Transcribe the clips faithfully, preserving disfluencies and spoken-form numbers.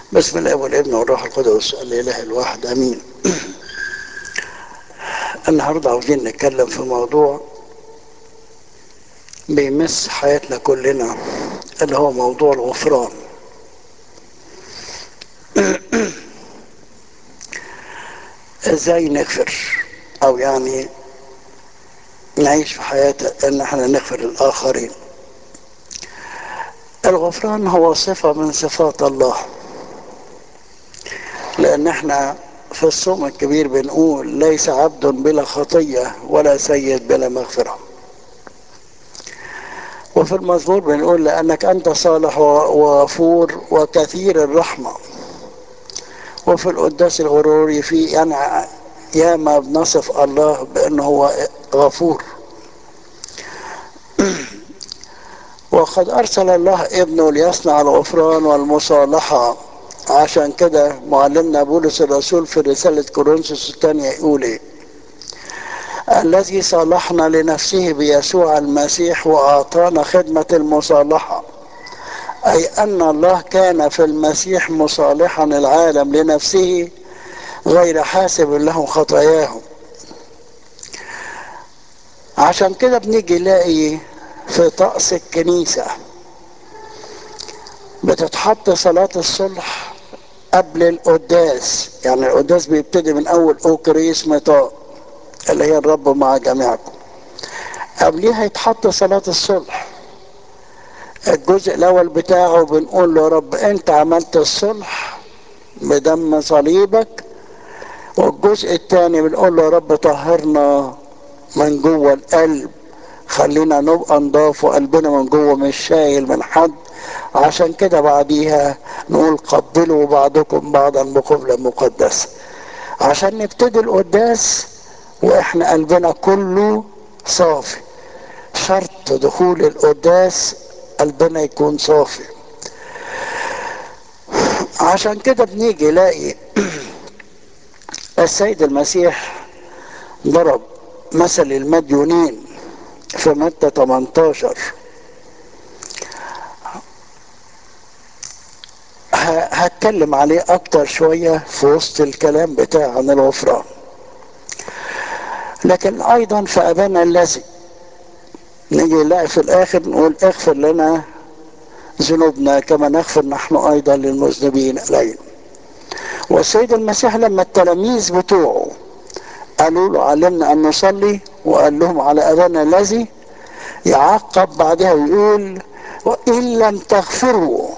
بسم الله والابن والروح القدس الاله الواحد امين. النهارده عاوزين نتكلم في موضوع بيمس حياتنا كلنا، اللي هو موضوع الغفران. ازاي نغفر، او يعني نعيش في حياة ان احنا نغفر للاخرين. الغفران هو صفة من صفات الله، لان احنا في الصوم الكبير بنقول ليس عبد بلا خطية ولا سيد بلا مغفرة. وفي المزمور بنقول لأنك أنت صالح وغفور وكثير الرحمة. وفي القداس الغروري في يعني ياما بنصف الله بأنه هو غفور. وقد أرسل الله ابنه ليصنع الغفران والمصالحة. عشان كده معلمنا بولس الرسول في رسالة كورنثوس الثانية يقول إيه؟ الذي صالحنا لنفسه بيسوع المسيح وأعطانا خدمة المصالحة، أي أن الله كان في المسيح مصالحا العالم لنفسه غير حاسب له خطاياهم. عشان كده بنيجي نلاقي في طقس الكنيسة بتتحط صلاة الصلح قبل القداس. يعني القداس بيبتدي من أول أوكريس ميطاء اللي هي الرب مع جميعكم، قبليها يتحط صلاة الصلح. الجزء الأول بتاعه بنقول له رب أنت عملت الصلح بدم صليبك، والجزء الثاني بنقول له يا رب طهرنا من جوه القلب، خلينا نبقى نضاف وقلبنا من جوه مش شايل من حد. عشان كده بعديها نقول قبلوا بعضكم بعضا بقبلة مقدسة، عشان نبتدي القداس واحنا قلبنا كله صافي. شرط دخول القداس قلبنا يكون صافي. عشان كده بنيجي نلاقي السيد المسيح ضرب مثل المديونين في متى تمنتاشر. هتكلم عليه اكتر شوية في وسط الكلام بتاع عن الغفران. لكن ايضا في ابانا الذي نيجي نلاقي في الاخر نقول اغفر لنا ذنوبنا كما نغفر نحن ايضا للمذنبين الينا. والسيد المسيح لما التلاميذ بتوعه قالوا له علمنا ان نصلي وقال لهم على ابانا الذي، يعقب بعدها ويقول وان لم تغفروا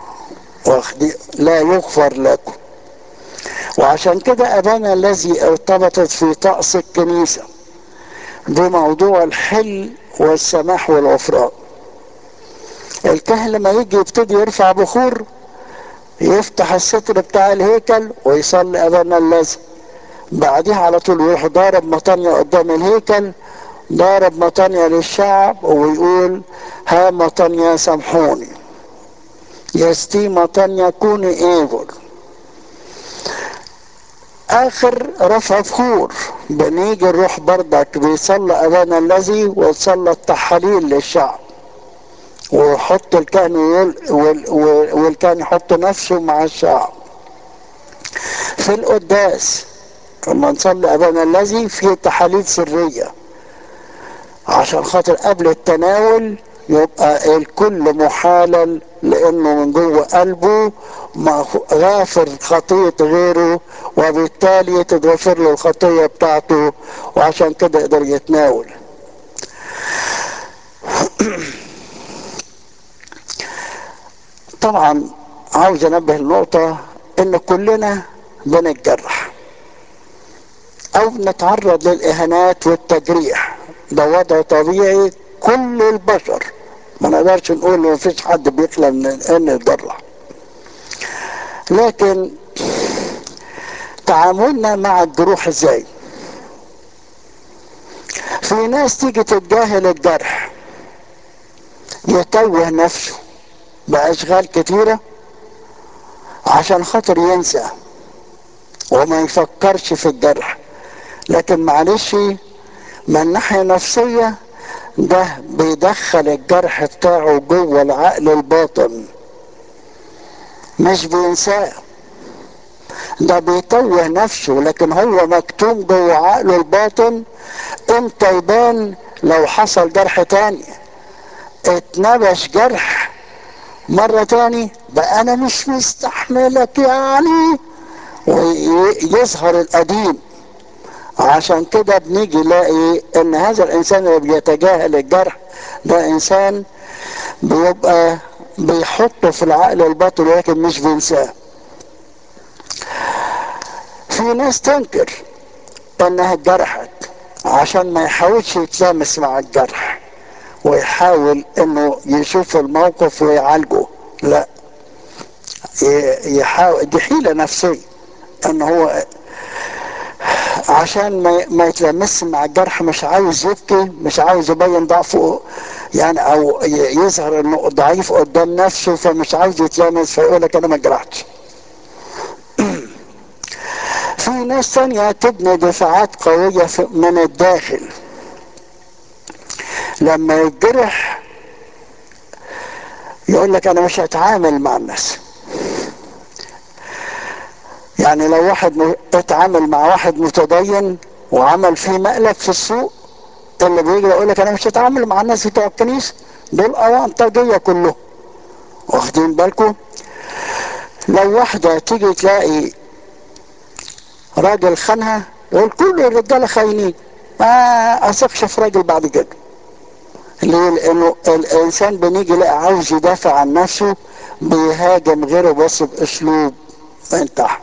لا يغفر لكم. وعشان كده ابانا الذي ارتبطت في طقس الكنيسة بموضوع الحل والسماح والغفران. الكاهن لما يجي يبتدي يرفع بخور يفتح الستر بتاع الهيكل ويصلي ابانا الذي، بعدها على طول يروح ضارب مطانية قدام الهيكل، ضارب مطانية للشعب ويقول ها مطانية سامحوني يستي مطانية كوني ايفر. اخر رفع فخور بنيجي الروح بردك بيصلى ابانا الذي وصلى التحاليل للشعب، ويحط الكهن والكهن يحط نفسه مع الشعب. في القداس لما نصلي ابانا الذي في تحاليل سريه عشان خاطر قبل التناول يبقى الكل محالل، لانه من جوه قلبه غافر خطيه غيره، وبالتالي تتغفر له الخطيه بتاعته، وعشان كده يقدر يتناول. طبعا عاوز انبه النقطه ان كلنا بنتجرح او نتعرض للاهانات والتجريح، ده وضع طبيعي كل البشر. ما نقدرش نقول ما فيش حد بيخلى من ان يتجرح، لكن تعاملنا مع الجروح ازاي؟ في ناس تيجي تتجاهل الجرح، يتوه نفسه باشغال كتيره عشان خاطر ينسى وما يفكرش في الجرح. لكن معلش من ناحيه نفسيه ده بيدخل الجرح بتاعه جوه العقل الباطن، مش بينساه. ده بيتوه نفسه، لكن هو مكتوم جوه عقله الباطن. امتى يبان؟ لو حصل جرح تاني، اتنبش جرح مرة تاني، بقى انا مش مستحملك يعني، ويظهر القديم. عشان كده بنيجي نلاقي ان هذا الانسان اللي بيتجاهل الجرح ده انسان بيبقى بيحطه في العقل الباطن لكن مش بينساه. في ناس تنكر انها اتجرحت عشان ما يحاولش يتلامس مع الجرح ويحاول انه يشوف الموقف ويعالجه، لا، يحاول، دي حيلة نفسية ان هو عشان ما ما يتلمس مع الجرح، مش عاوز يبكي، مش عاوز يبين ضعفه يعني، او يظهر انه ضعيف قدام نفسه، فمش عاوز يتلمس، فيقول لك انا ما جرحتش. في ناس ثانية تبني دفاعات قوية من الداخل، لما يتجرح يقول لك انا مش هتعامل مع الناس. يعني لو واحد اتعامل مع واحد متدين وعمل فيه مقلب في السوق، اللي بيجي يقول لك انا مش هتعامل مع الناس بتوع الكنيسه، دول اوانطجيه كلهم. واخدين بالكم؟ لو واحده تيجي تلاقي راجل خانها، يقول كل الرجاله خاينين، ما اثقش في راجل بعد كده. ليه؟ لانه الانسان بنيجي يلاقي عاوز يدافع عن نفسه، بيهاجم غيره بس باسلوب من تحت.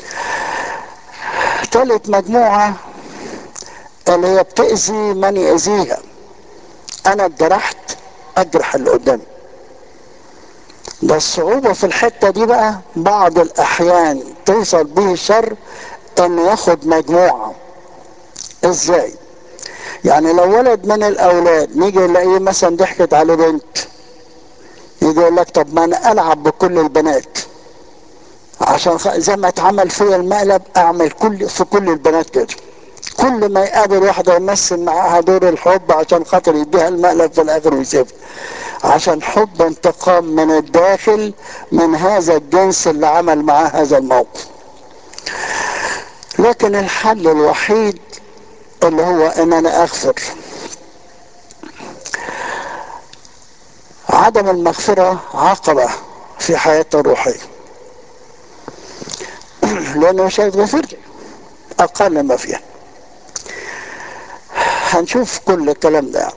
ثالث مجموعه اللي هي بتأذي من يأذيها. انا اتجرحت، اجرح اللي قدامي. ده الصعوبة في الحتة دي بقى، بعض الاحيان توصل به الشر انه ياخد مجموعة. ازاي؟ يعني لو ولد من الاولاد نيجي نلاقيه مثلا ضحكت على بنت، يجي يقول لك طب ما انا العب بكل البنات، عشان زي ما اتعمل فيا المقلب اعمل كل في كل البنات كده. كل ما يقابل واحدة يمثل معاها دور الحب عشان خاطر يديها المقلب في الاخر ويسيبها، عشان حب انتقام من الداخل من هذا الجنس اللي عمل معاه هذا الموقف. لكن الحل الوحيد اللي هو ان انا اغفر. عدم المغفرة عقبة في حياته الروحية، لانه مش هيتغفر لي اقل ما فيها. هنشوف كل الكلام ده.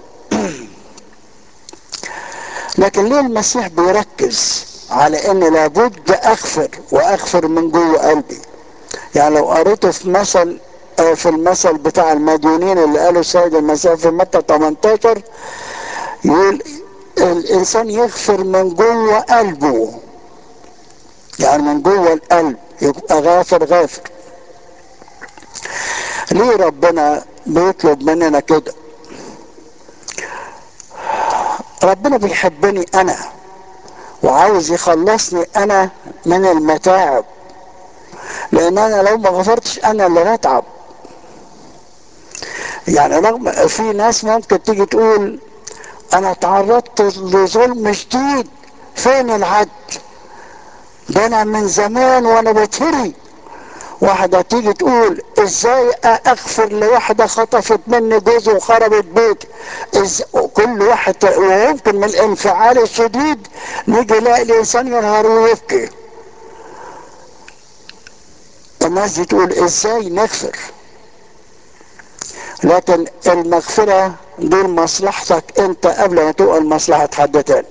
لكن ليه المسيح بيركز على ان لابد اغفر، واغفر من جوه قلبي؟ يعني لو قريته في مثل، في المثل بتاع المديونين اللي قاله السيد المسيح في متى تمنتاشر، يقول الانسان يغفر من جوه قلبه، يعني من جوه القلب يبقى غافر غافر. ليه ربنا بيطلب مننا كده؟ ربنا بيحبني انا وعاوز يخلصني انا من المتاعب، لان انا لو ما غفرتش انا اللي هتعب. يعني رغم في ناس ممكن تيجي تقول انا تعرضت لظلم شديد، فين العدل؟ ده انا من زمان وانا بتهري. واحدة تيجي تقول ازاي اغفر لواحدة خطفت مني جوزي وخربت بيتي؟ كل واحد، ويمكن من الانفعال الشديد نيجي نلاقي الانسان ينهار ويبكي. الناس دي تقول ازاي نغفر؟ لكن المغفرة دي مصلحتك انت قبل ما تقول مصلحة حد تاني.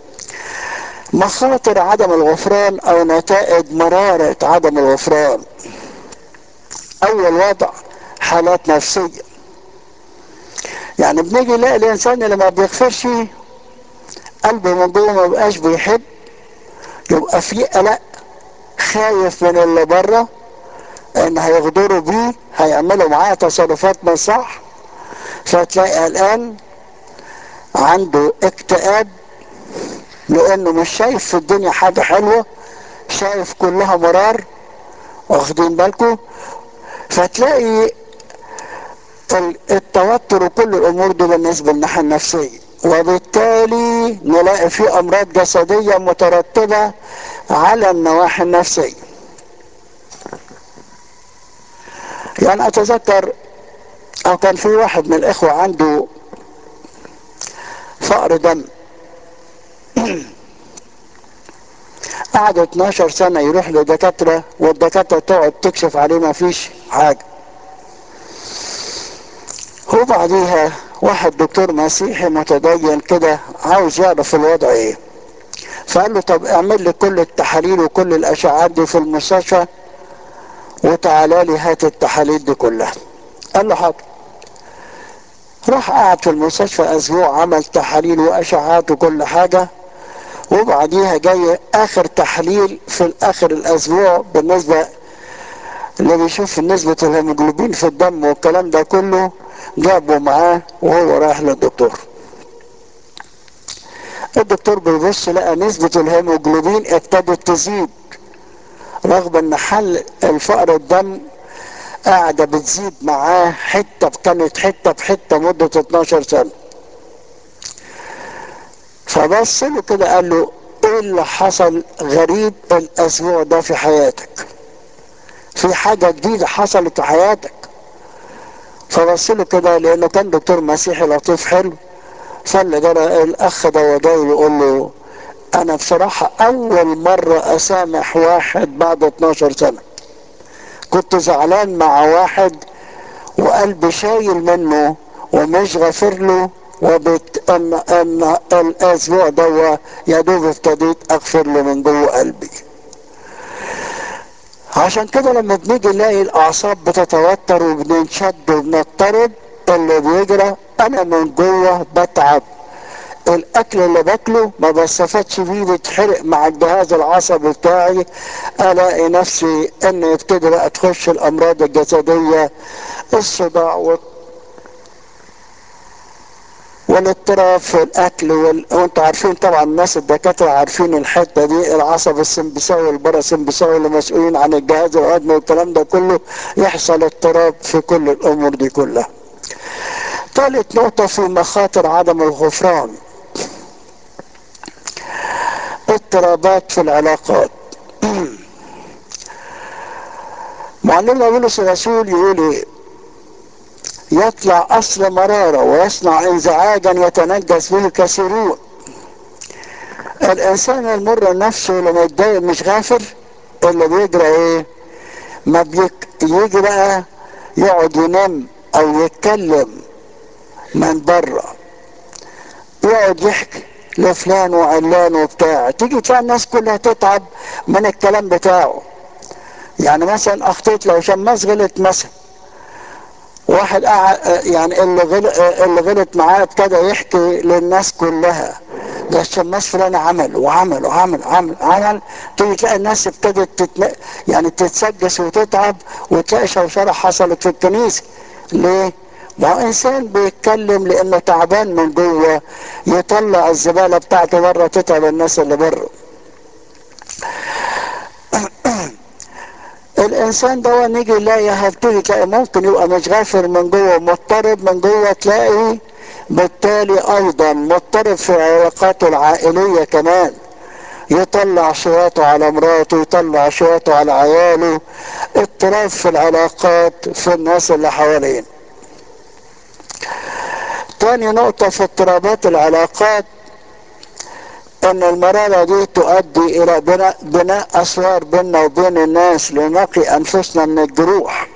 مخاطر عدم الغفران او نتائج مرارة عدم الغفران. اول وضع حالات نفسية. يعني بنيجي نلاقي الانسان اللي ما بيغفرش قلبه من جوه ما بقاش بيحب، يبقى فيه قلق، خايف من اللي بره ان هيغدروا بيه، هيعملوا معاه تصرفات مش صح، فتلاقي قلقان، عنده اكتئاب، لانه مش شايف في الدنيا حاجة حلوة، شايف كلها مرار. واخدين بالكم؟ فتلاقي التوتر وكل الامور دي بالنسبة للناحية النفسية، وبالتالي نلاقي في امراض جسدية مترتبة على النواحي النفسية. يعني اتذكر او كان في واحد من الاخوة عنده فقر دم، قعد اتناشر سنة يروح لدكاترة، والدكاترة تقعد تكشف عليه ما فيش حاجة. وبعديها واحد دكتور مسيحي متدين كده عاوز يعرف الوضع ايه، فقال له طب اعمل لي كل التحاليل وكل الاشعاعات دي في المستشفى وتعالى لي هات التحاليل دي كلها. قال له حاضر. راح قعد في المستشفى اسبوع، عمل تحاليل واشعاعات وكل حاجة، وبعديها جاي اخر تحليل في اخر الاسبوع بالنسبة اللي بيشوف نسبة الهيموجلوبين في الدم والكلام ده كله، جابه معاه وهو رايح للدكتور. الدكتور بيبص لقى نسبة الهيموجلوبين ابتدت تزيد، رغم ان حل الفقر الدم قاعدة بتزيد معاه حتة كانت حتة بحتة مدة اتناشر سنة. فبص له كده قال له ايه اللي حصل غريب الاسبوع ده في حياتك؟ في حاجة جديدة حصلت في حياتك؟ فبص له كده لانه كان دكتور مسيحي لطيف حلو، فاللي جرى الاخ ده جاي يقول له انا بصراحة اول مرة اسامح واحد بعد اتناشر سنة. كنت زعلان مع واحد وقلبي شايل منه ومش غافر له، وبت ان ان الاسبوع ده يا دوب ابتديت اغفر له من جوه قلبي. عشان كده لما بنيجي نلاقي الاعصاب بتتوتر وبننشد وبنضطرب، اللي بيجرى انا من جوه بتعب، الاكل اللي باكله ما بستفادش بيه، بيتحرق مع الجهاز العصبي بتاعي، الاقي نفسي ان يبتدي بقى تخش الامراض الجسديه، الصداع والاضطراب في الاكل وال... وانتوا عارفين طبعا، الناس الدكاتره عارفين الحته دي، العصب السمبثاوي والباراسمبثاوي اللي مسؤولين عن الجهاز الهضمي والكلام ده كله، يحصل اضطراب في كل الامور دي كلها. ثالث نقطه في مخاطر عدم الغفران، اضطرابات في العلاقات. معلمنا بولس الرسول يقول ايه؟ يطلع اصل مراره ويصنع انزعاجا يتنجس به الكثيرون. الانسان المر نفسه لما يتضايق مش غافر، اللي بيجرى ايه؟ ما بيك يجي بقى يقعد ينام او يتكلم من بره، يقعد يحكي لفلان وعلان وبتاع، تيجي تلاقي الناس كلها تتعب من الكلام بتاعه. يعني مثلا اخطيت لو شماس غلط مثلا، واحد قاعد يعني اللي غلط اللي غلط معاه ابتدى يحكي للناس كلها ده الشماس فلان عمل وعمل وعمل عمل عمل، تيجي تلاقي الناس ابتدت تتن... يعني تتسجس وتتعب، وتلاقي شوشره حصلت في الكنيسه. ليه؟ ما هو انسان بيتكلم لانه تعبان من جوه، يطلع الزباله بتاعته بره تتعب الناس اللي بره. الانسان ده نيجي نلاقي هبتدي تلاقي ممكن يبقى مش غافر من جوه، مضطرب من جوه، تلاقي بالتالي ايضا مضطرب في علاقاته العائليه كمان، يطلع شواطه على مراته، يطلع شواطه على عياله، اضطراب في العلاقات في الناس اللي حوالين. تاني نقطة في اضطرابات العلاقات، ان المرارة دي تؤدي الى بناء, بناء اسوار بيننا وبين الناس لنقي انفسنا من الجروح.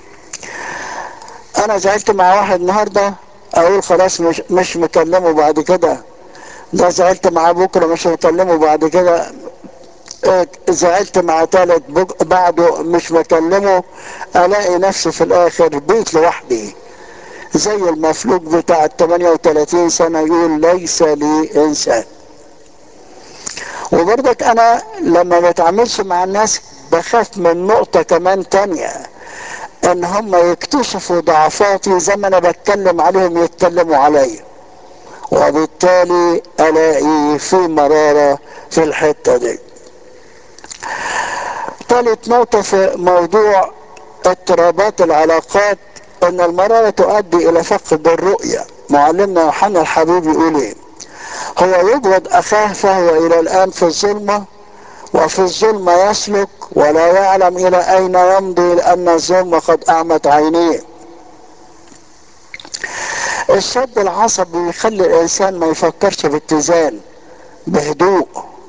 انا زعلت مع واحد النهاردة اقول خلاص مش, مش مكلمه بعد كده، ده زعلت مع بكرة مش مكلمه بعد كده، زعلت مع تالت بعده مش مكلمه، الاقي نفسي في الاخر بيت لوحدي زي المفلوج بتاع ثمانية وثلاثين سنة يقول ليس لي انسان. وبرضك انا لما بتعاملش مع الناس بخاف من نقطة كمان تانية، ان هم يكتشفوا ضعفاتي زي ما انا بتكلم عليهم يتكلموا عليا، وبالتالي الاقي في مرارة في الحتة دي. ثالث نقطة في موضوع اضطرابات العلاقات، ان المرارة تؤدي الى فقد الرؤية. معلمنا يوحنا الحبيب يقول ايه؟ هو يبغض اخاه فهو الى الان في الظلمة وفي الظلم يسلك ولا يعلم الى اين يمضي لان الظلم قد اعمت عينيه. الشد العصبي يخلي الانسان ما يفكرش باتزان بهدوء،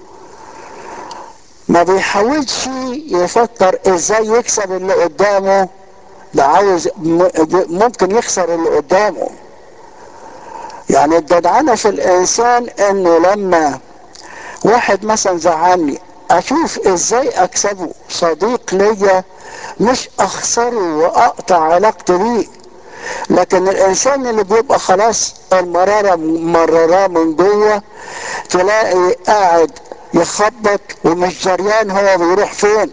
ما بيحاولش يفكر ازاي يكسب اللي قدامه، ده عاوز ممكن يخسر اللي قدامه. يعني الجدعنة في الانسان انه لما واحد مثلا زعلني اشوف ازاي اكسبه، صديق ليا مش اخسره واقطع علاقتي بيه. لكن الانسان اللي بيبقى خلاص المرارة مرراه من جوه، تلاقي قاعد يخبط ومش جريان هو بيروح فين.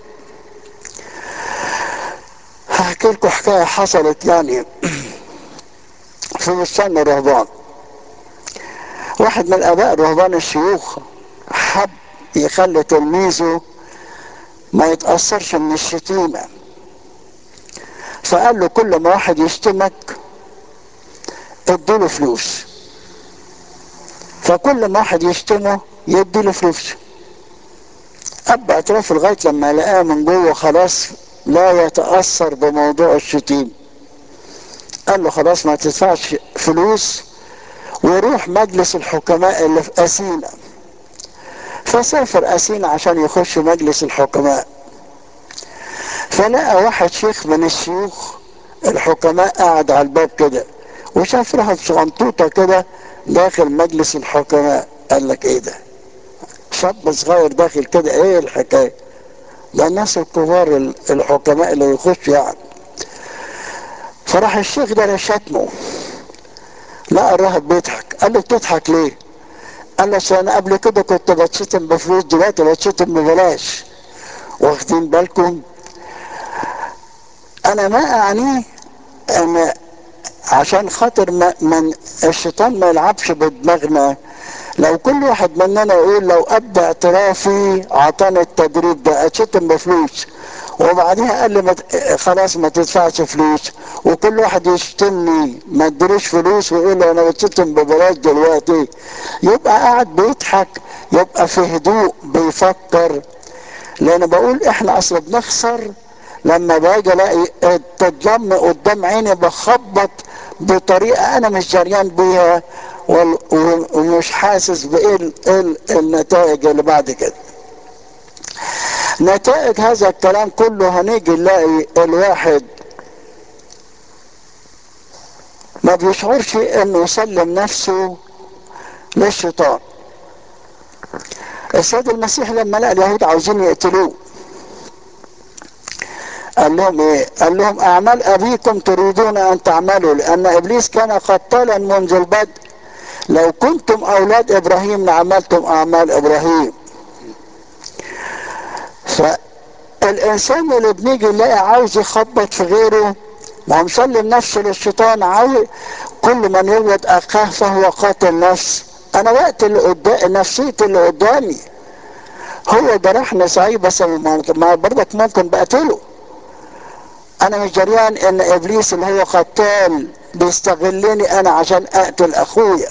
هحكي لكم حكاية حصلت يعني في بستان الرهبان. واحد من الاباء الرهبان الشيوخ حب يخلي تلميذه ما يتأثرش من الشتيمة، فقال له كل ما واحد يشتمك اديله فلوس، فكل ما واحد يشتمه يديله فلوس. اب اعتراف لغايه لما لقاه من جوه خلاص لا يتاثر بموضوع الشتيم، قال له خلاص ما تدفعش فلوس وروح مجلس الحكماء اللي في اثينا. فسافر اثينا عشان يخش مجلس الحكماء، فلقى واحد شيخ من الشيوخ الحكماء قاعد على الباب كده، وشاف راحت صغنطوطه كده داخل مجلس الحكماء. قال لك ايه ده، شاب صغير داخل كده، ايه الحكايه؟ ده الناس الكبار الحكماء اللي يخش يعني. فراح الشيخ ده شتمه، لقى الراهب بيضحك، قال له بتضحك ليه؟ قال له عشان انا قبل كده كنت بتشتم بفلوس، دلوقتي بتشتم ببلاش. واخدين بالكم؟ انا ما اعنيه ان عشان خاطر ما من الشيطان ما يلعبش بدماغنا. لو كل واحد مننا يقول لو ابدا اعترافي عطاني التدريب ده اتشتم بفلوس، وبعديها قال لي ما خلاص ما تدفعش فلوس، وكل واحد يشتمني ما ادريش فلوس ويقول له انا بتشتم ببلاش دلوقتي، يبقى قاعد بيضحك، يبقى في هدوء بيفكر. لان بقول احنا اصلا بنخسر لما باجي الاقي التجمع قدام عيني بخبط بطريقه انا مش جريان بيها ومش حاسس بايه النتائج اللي بعد كده. نتائج هذا الكلام كله هنيجي نلاقي الواحد ما بيشعرش انه يسلم نفسه للشيطان. السيد المسيح لما لقى اليهود عاوزين يقتلوه قال لهم ايه؟ قال لهم اعمال ابيكم تريدون ان تعملوا، لان ابليس كان قتالا منذ البدء، لو كنتم اولاد ابراهيم لعملتم اعمال ابراهيم. فالانسان اللي بنيجي نلاقي عاوز يخبط في غيره ما مسلم نفسه للشيطان، عاوز كل من يولد اخاه فهو قاتل نفس. انا وقت اللي قدام نفسيه اللي قدامي هو جرحني صحيح، بس ما برضك ممكن بقتله. انا مش جريان ان ابليس اللي هو قتال بيستغلني انا عشان اقتل اخويا.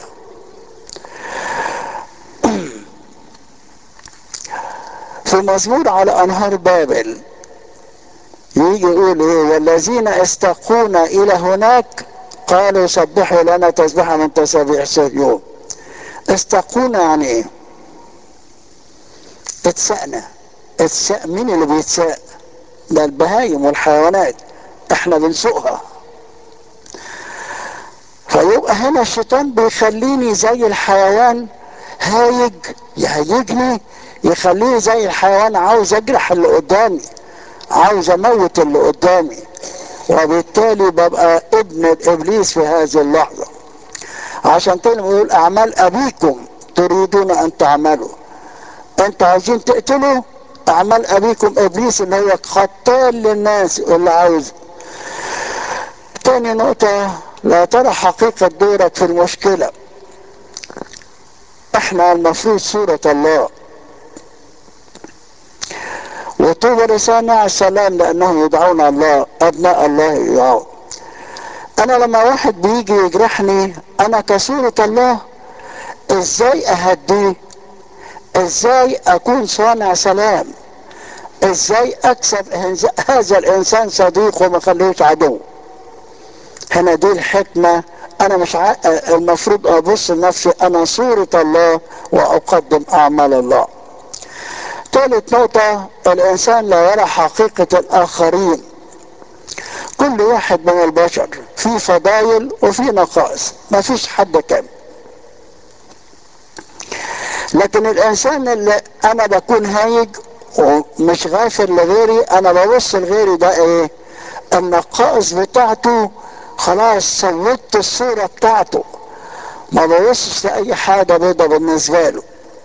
في مزمور على انهار بابل يجي يقول ايه؟ والذين استقونا الى هناك قالوا سبحوا لنا تسبحة من تسابيح صهيون. استقونا يعني ايه؟ اتسقنا. اتسق مين اللي بيتسق؟ ده البهايم والحيوانات، احنا بنسوقها. فيبقى هنا الشيطان بيخليني زي الحيوان هايج، يهيجني يخليني زي الحيوان عاوز اجرح اللي قدامي، عاوز اموت اللي قدامي، وبالتالي ببقى ابن ابليس في هذه اللحظه. عشان كده بيقول اعمال ابيكم تريدون ان تعملوا، انتوا عايزين تقتلوا اعمال ابيكم ابليس اللي هو قتال للناس اللي عاوز. تاني نقطه، لا ترى حقيقه دورك في المشكله. احنا المفروض صوره الله، وطوبى لصانع السلام لانهم يدعون الله ابناء الله يدعون. انا لما واحد بيجي يجرحني انا كصورة الله ازاي اهديه؟ ازاي اكون صانع سلام، ازاي اكسب هذا الانسان صديق وما خليهوش عدو. هنا دي الحكمة. انا مش ع... المفروض ابص لنفسي انا صورة الله واقدم اعمال الله. ثالث نقطة، الانسان لا يرى حقيقة الاخرين. كل واحد من البشر في فضائل وفي نقائص، ما فيش حد كامل. لكن الانسان اللي انا بكون هايج ومش غافر لغيري، انا ببص لغيري ده ايه؟ النقائص بتاعته خلاص سويت الصورة بتاعته، ما ببصش لأي حاجة بيضة بالنسبة له.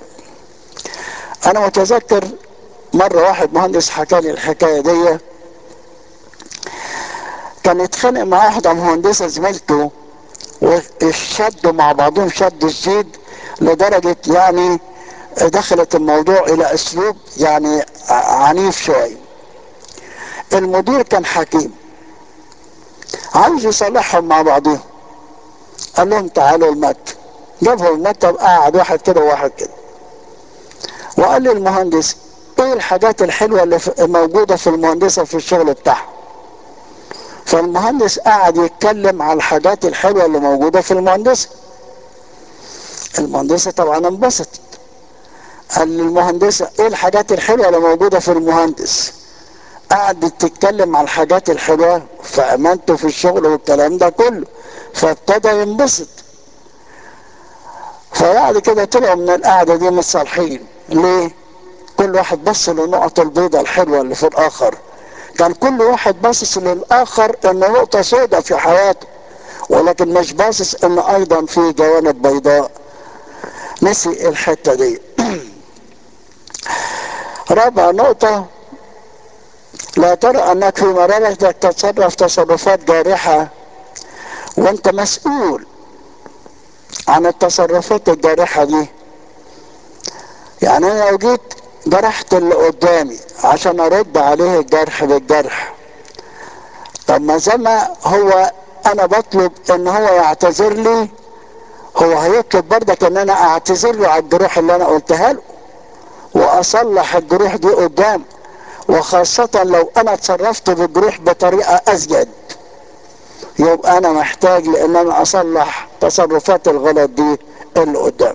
أنا متذكر مرة واحد مهندس حكى لي الحكاية دي، كان يتخانق مع واحدة مهندسة زميلته وشدوا مع بعضهم شد شديد لدرجة يعني دخلت الموضوع إلى أسلوب يعني عنيف شوية. المدير كان حكيم عاوز يصلحهم مع بعضهم، قال لهم تعالوا المكتب. جابهم المكتب، قعد واحد كده وواحد كده، وقال للمهندس ايه الحاجات الحلوه اللي موجوده في المهندسه في الشغل بتاعها. فالمهندس قعد يتكلم على الحاجات الحلوه اللي موجوده في المهندسه. المهندسه طبعا انبسطت، قال للمهندسه ايه الحاجات الحلوه اللي موجوده في المهندس. قعدت تتكلم على الحاجات الحلوه في امانته في الشغل والكلام ده كله، فابتدى ينبسط. فبعد كده طلعوا من القعده دي متصالحين. ليه؟ كل واحد بص للنقط البيضاء الحلوه اللي في الاخر. كان كل واحد باصص للاخر ان نقطه سوداء في حياته، ولكن مش باصص ان ايضا في جوانب بيضاء. نسي الحته دي. رابع نقطه، لا ترى انك في مرارتك تتصرف تصرفات جارحه وانت مسؤول عن التصرفات الجارحه دي. يعني انا لو جيت جرحت اللي قدامي عشان ارد عليه الجرح بالجرح، طب ما زي ما هو انا بطلب ان هو يعتذر لي، هو هيطلب برضك ان انا اعتذر له على الجروح اللي انا قلتها له واصلح الجروح دي قدام، وخاصة لو انا اتصرفت بالجروح بطريقة ازيد، يبقى انا محتاج لان انا اصلح تصرفات الغلط دي اللي قدام.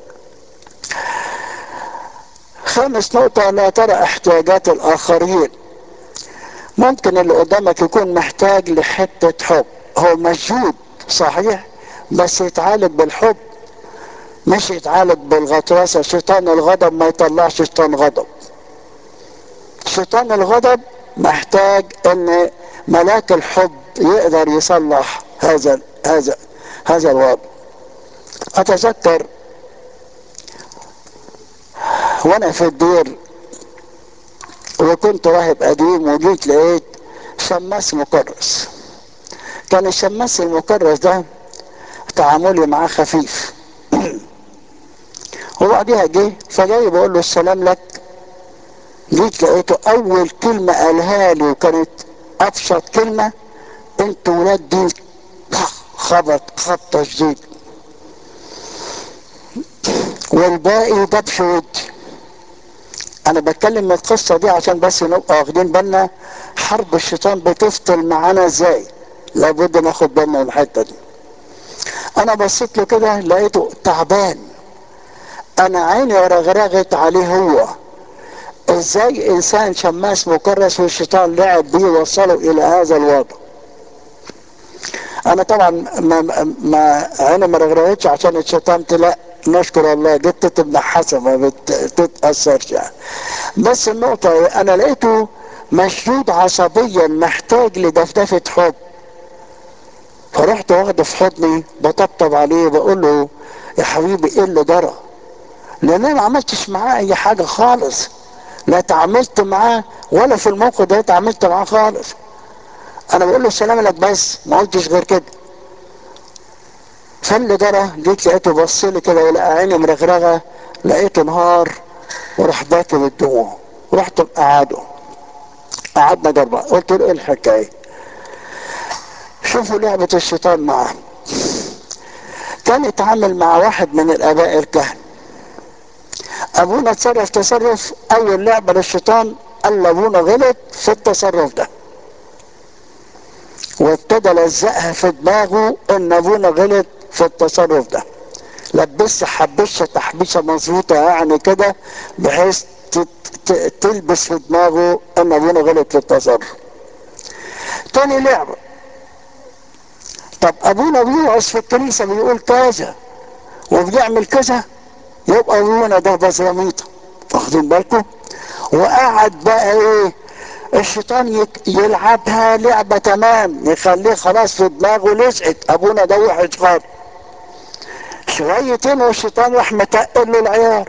خامس نقطة، لا ترى احتياجات الاخرين. ممكن اللي قدامك يكون محتاج لحتة حب، هو مشدود صحيح بس يتعالج بالحب مش يتعالج بالغطرسة. شيطان الغضب ما يطلعش شيطان غضب. شيطان الغضب محتاج ان ملاك الحب يقدر يصلح هذا هذا هذا الوضع. اتذكر وانا في الدير وكنت راهب قديم، وجيت لقيت شماس مكرس. كان الشماس المكرس ده تعاملي معاه خفيف. وبعديها جه فجاي بقول له السلام لك. جيت لقيته اول كلمة قالها لي وكانت ابسط كلمة: انتوا ولاد دين. خبط خبطة شديد، والباقي دبش ودي. انا بتكلم القصة دي عشان بس نبقى واخدين بالنا حرب الشيطان بتفضل معانا ازاي، لابد ناخد بالنا من الحتة دي. انا بصيت له كده لقيته تعبان، انا عيني رغرغت عليه. هو ازاي انسان شماس مكرس والشيطان لعب بيه ووصله الى هذا الوضع؟ انا طبعا ما ما عيني ما رغرغتش عشان الشيطان طلع، نشكر الله جت تبقى حسن ما بتتاثرش يعني. بس النقطه انا لقيته مشدود عصبيا محتاج لدفدفه حب، فرحت واخده في حضني بطبطب عليه بقول له يا حبيبي ايه اللي جرى؟ لان انا ما عملتش معاه اي حاجه خالص، لا تعاملت معاه ولا في الموقف ده تعاملت معاه خالص. انا بقول له السلام لك بس، ما قلتش غير كده. فاللي جرى جيت لقيته بص لي كده ولقى عيني مرغرغه، لقيته نهار وراح باكي بالدموع. رحت مقعده، قعدنا جنب بعض، قلت له ايه الحكايه؟ شوفوا لعبه الشيطان معاه. كان يتعامل مع واحد من الاباء الكهنه، ابونا تصرف تصرف، اول لعبة للشيطان قال ابونا غلط في التصرف ده، وابتدى لزقها في دماغه ان ابونا غلط في التصرف ده، لبس حبشه تحبيشه مظبوطه يعني كده، بحيث تلبس في دماغه ان ابونا غلط في التصرف. تاني لعبه، طب ابونا بيوعظ في الكنيسه بيقول كذا وبيعمل كذا، يبقى ابونا ده بزراميطه، واخدين بالكم؟ وقعد بقى ايه الشيطان يلعبها لعبه تمام، يخليه خلاص في دماغه لزقت ابونا ده وحش خالص. شويتين والشيطان راح متقل له العيار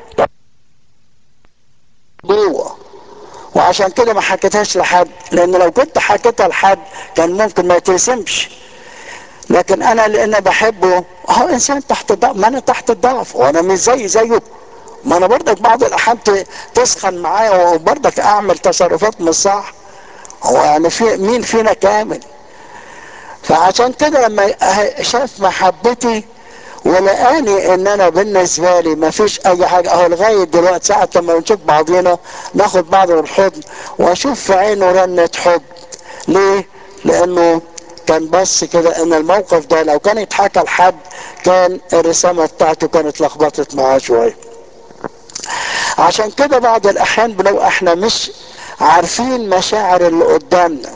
جوه. وعشان كده ما حكيتهاش لحد، لان لو كنت حكيتها لحد كان ممكن ما يترسمش. لكن انا لان بحبه، هو انسان تحت الضعف، ما انا تحت الضعف وانا مش زي زيه، ما انا برضك بعض الاحيان تسخن معايا وبرضك اعمل تصرفات مش صح. هو يعني في مين فينا كامل؟ فعشان كده لما شاف محبتي ولقاني ان انا بالنسبه لي ما فيش اي حاجه، اهو لغايه دلوقتي ساعه لما نشوف بعضينا ناخد بعض بالحضن واشوف في عينه رنه حب. ليه؟ لانه كان بس كده ان الموقف ده لو كان يتحكى لحد كان الرسامه بتاعته كانت لخبطت معاه شويه. عشان كده بعض الاحيان لو احنا مش عارفين مشاعر اللي قدامنا،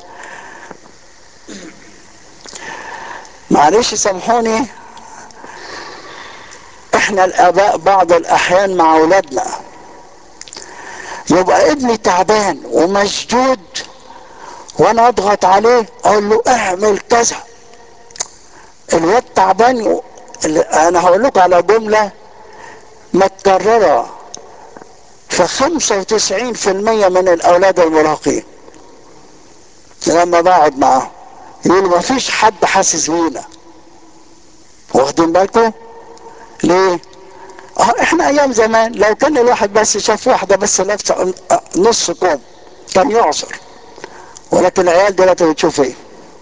معلش سامحوني، احنا الاباء بعض الاحيان مع اولادنا يبقى ابني تعبان ومشدود وانا اضغط عليه اقول له اعمل كذا، الواد تعبان. انا هقول لكم على جمله متكرره في خمسة وتسعين في المية من الاولاد المراهقين لما بقعد معاهم يقولوا ما فيش حد حاسس بينا. واخدين بالكم؟ ليه؟ اه احنا ايام زمان لو كان الواحد بس شاف واحده بس لابسه نص كوم كان يعصر، ولكن العيال دلوقتي بتشوف ايه؟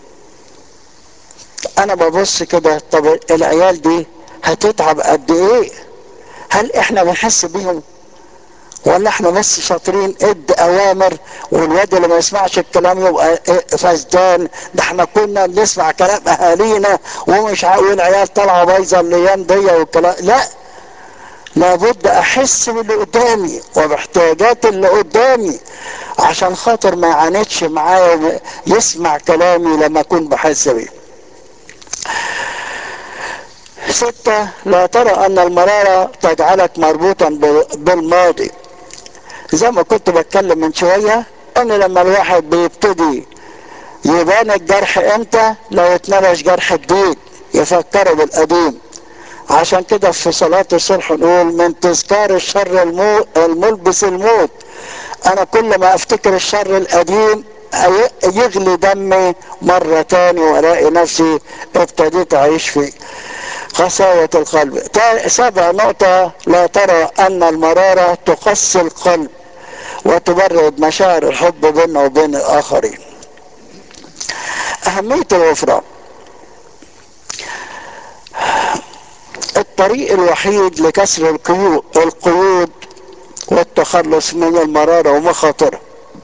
انا ببص كده، طب العيال دي هتتعب قد ايه؟ هل احنا بنحس بيهم ولا احنا بس شاطرين اد اوامر، والواد اللي ما يسمعش الكلام يبقى فسدان؟ ده احنا كنا بنسمع كلام اهالينا ومش عاقل، العيال طالعه بايظه الايام دي والكلام. لا، لابد احس باللي قدامي وباحتياجات اللي قدامي عشان خاطر ما يعاندش معايا، يسمع كلامي لما اكون بحس بيه. ستة، لا ترى ان المرارة تجعلك مربوطا بالماضي. زي ما كنت بتكلم من شوية ان لما الواحد بيبتدي يبان الجرح امتى؟ لو اتنبش جرح جديد يفكره بالقديم. عشان كده في صلاة الصلح نقول من تذكار الشر المو... الملبس الموت. انا كل ما افتكر الشر القديم يغلي دمي مرة تاني والاقي نفسي ابتديت اعيش فيه قساوة القلب. سابع نقطة، لا ترى ان المرارة تقسي القلب وتبرد مشاعر الحب بيننا وبين الاخرين. اهمية الغفران، الطريق الوحيد لكسر القيود والتخلص من المرارة ومخاطرها.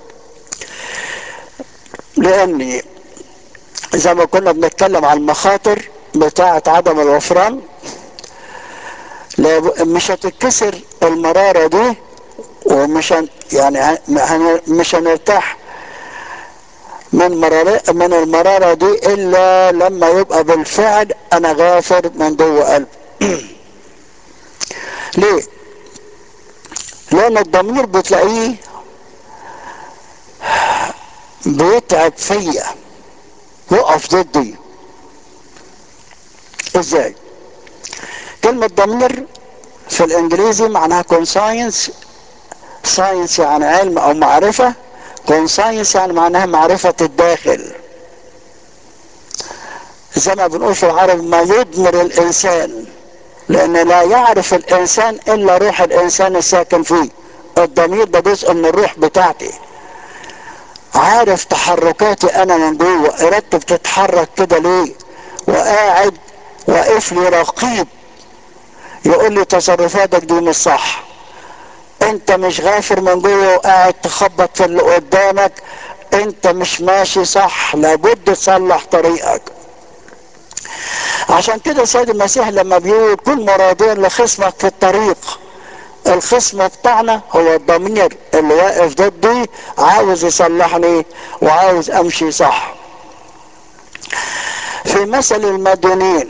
لاني زي ما كنا بنتكلم عن المخاطر بتاعة عدم الغفران، مش هتتكسر المرارة دي ومش هن يعني مش هنرتاح من مرارة من المرارة دي الا لما يبقى بالفعل انا غافر من جوه قلبي. ليه؟ لان الضمير بتلاقيه بيتعب فيا، يقف ضدي. ازاي؟ كلمة ضمير في الانجليزي معناها كونساينس، ساينس يعني علم او معرفة، كونساينس يعني معناها معرفة الداخل. زي ما بنقول في العرب ما يضمر الانسان، لان لا يعرف الانسان الا روح الانسان الساكن فيه. الضمير ده جزء من الروح بتاعتي، عارف تحركاتي انا من جوه، ارادتي بتتحرك كده ليه، وقاعد واقف لي رقيب يقول لي تصرفاتك دي مش صح. انت مش غافر من جوه وقاعد تخبط في اللي قدامك، انت مش ماشي صح، لابد تصلح طريقك. عشان كده سيد المسيح لما بيقول كن مرادين لخصمك في الطريق، الخصم بتاعنا هو الضمير اللي واقف ضدي عاوز يصلحني وعاوز امشي صح. في مثل المديونين،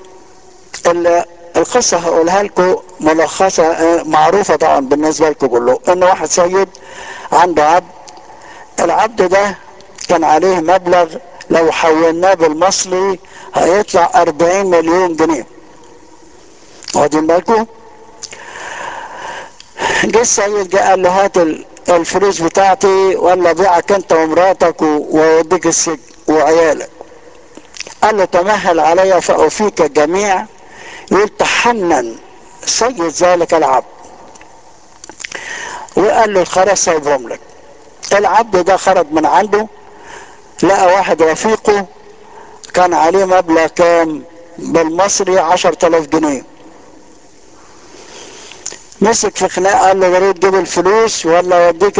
القصة هقولها لكم ملخصة معروفة طبعا بالنسبة لكم كله، ان واحد سيد عنده عبد، العبد ده كان عليه مبلغ لو حولناه بالمصري هيطلع أربعين مليون جنيه. واخدين بالكم؟ جه السيد جه قال له هات الفلوس بتاعتي ولا بيعك انت ومراتك ووديك السجن وعيالك. قال له تمهل علي فأوفيك الجميع. يقول تحنن سيد ذلك العبد وقال له خلاص سايبهم لك. العبد ده خرج من عنده، لقى واحد رفيقه كان عليه مبلغ كام بالمصري عشر تلاف جنيه. مسك في خناقه، قال له ضروري تجيب الفلوس ولا اوديك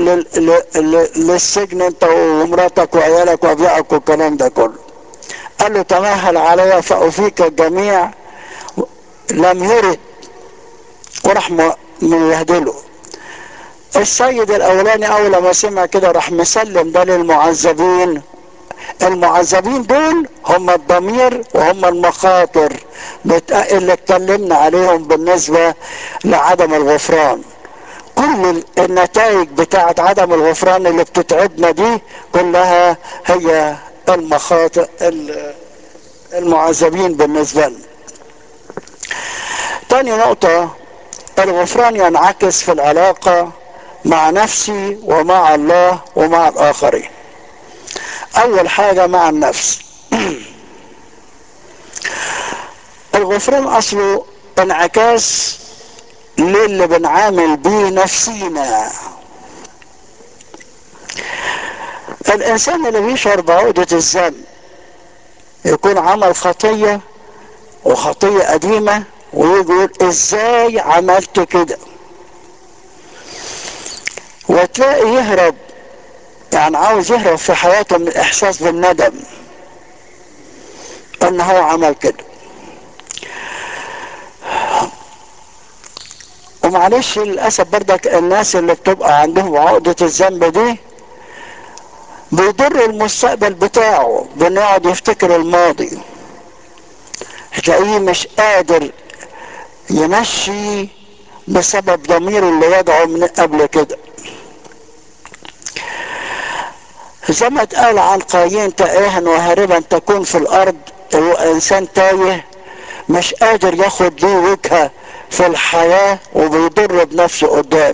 للسجن انت ومراتك وعيالك وابيعك والكلام ده كله. قال له تمهل علي فأوفيك الجميع. لم يرد وراح مبهدله. السيد الاولاني اول ما سمع كده راح مسلم ده للمعذبين. المعذبين دول هم الضمير وهم المخاطر اللي اتكلمنا عليهم بالنسبة لعدم الغفران. كل النتائج بتاعت عدم الغفران اللي بتتعبنا دي كلها هي المخاطر المعذبين بالنسبة لنا. تاني نقطة، الغفران ينعكس في العلاقة مع نفسي ومع الله ومع الآخرين. أول حاجة مع النفس. الغفران أصله انعكاس للي بنعامل بيه نفسينا. الإنسان اللي بيشعر بعقدة الذنب يكون عمل خطية وخطية قديمة ويجي يقول ازاي عملت كده، وتلاقي يهرب، يعني عاوز يهرب في حياته من الإحساس بالندم ان هو عمل كده. ومعلش للأسف برضك الناس اللي بتبقى عندهم عقدة الذنب دي بيضر المستقبل بتاعه بانه يقعد يفتكر الماضي، تلاقيه مش قادر يمشي بسبب ضميره اللي وضعه من قبل كده. زي ما اتقال عن قايين تائها وهاربا تكون في الارض، هو انسان تايه مش قادر ياخد ليه وجهه في الحياه وبيضر بنفسه قدام.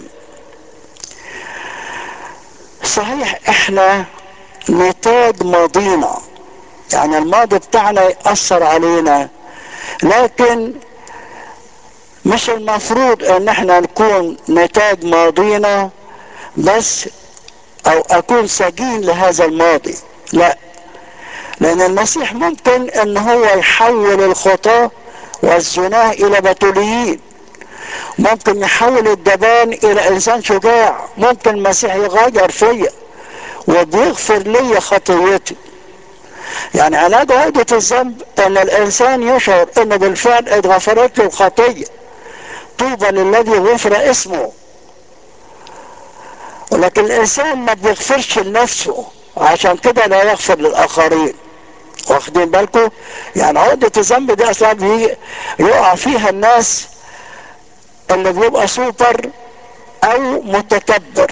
صحيح احنا نتاج ماضينا، يعني الماضي بتاعنا يأثر علينا، لكن مش المفروض ان احنا نكون نتاج ماضينا بس او اكون سجين لهذا الماضي، لا، لان المسيح ممكن ان هو يحول الخطاة والزناه الى بتوليين، ممكن يحول الجبان الى انسان شجاع، ممكن المسيح يغير فيا وبيغفر لي خطيتي. يعني علاج عقدة الذنب ان الانسان يشعر ان بالفعل اتغفرت له الخطية، طوبى للذي غفر اسمه. ولكن الانسان ما بيغفرش لنفسه، عشان كده لا يغفر للاخرين. واخدين بالكم؟ يعني عقدة الذنب دي اصلا يقع فيها الناس اللي بيبقى سوبر او متكبر.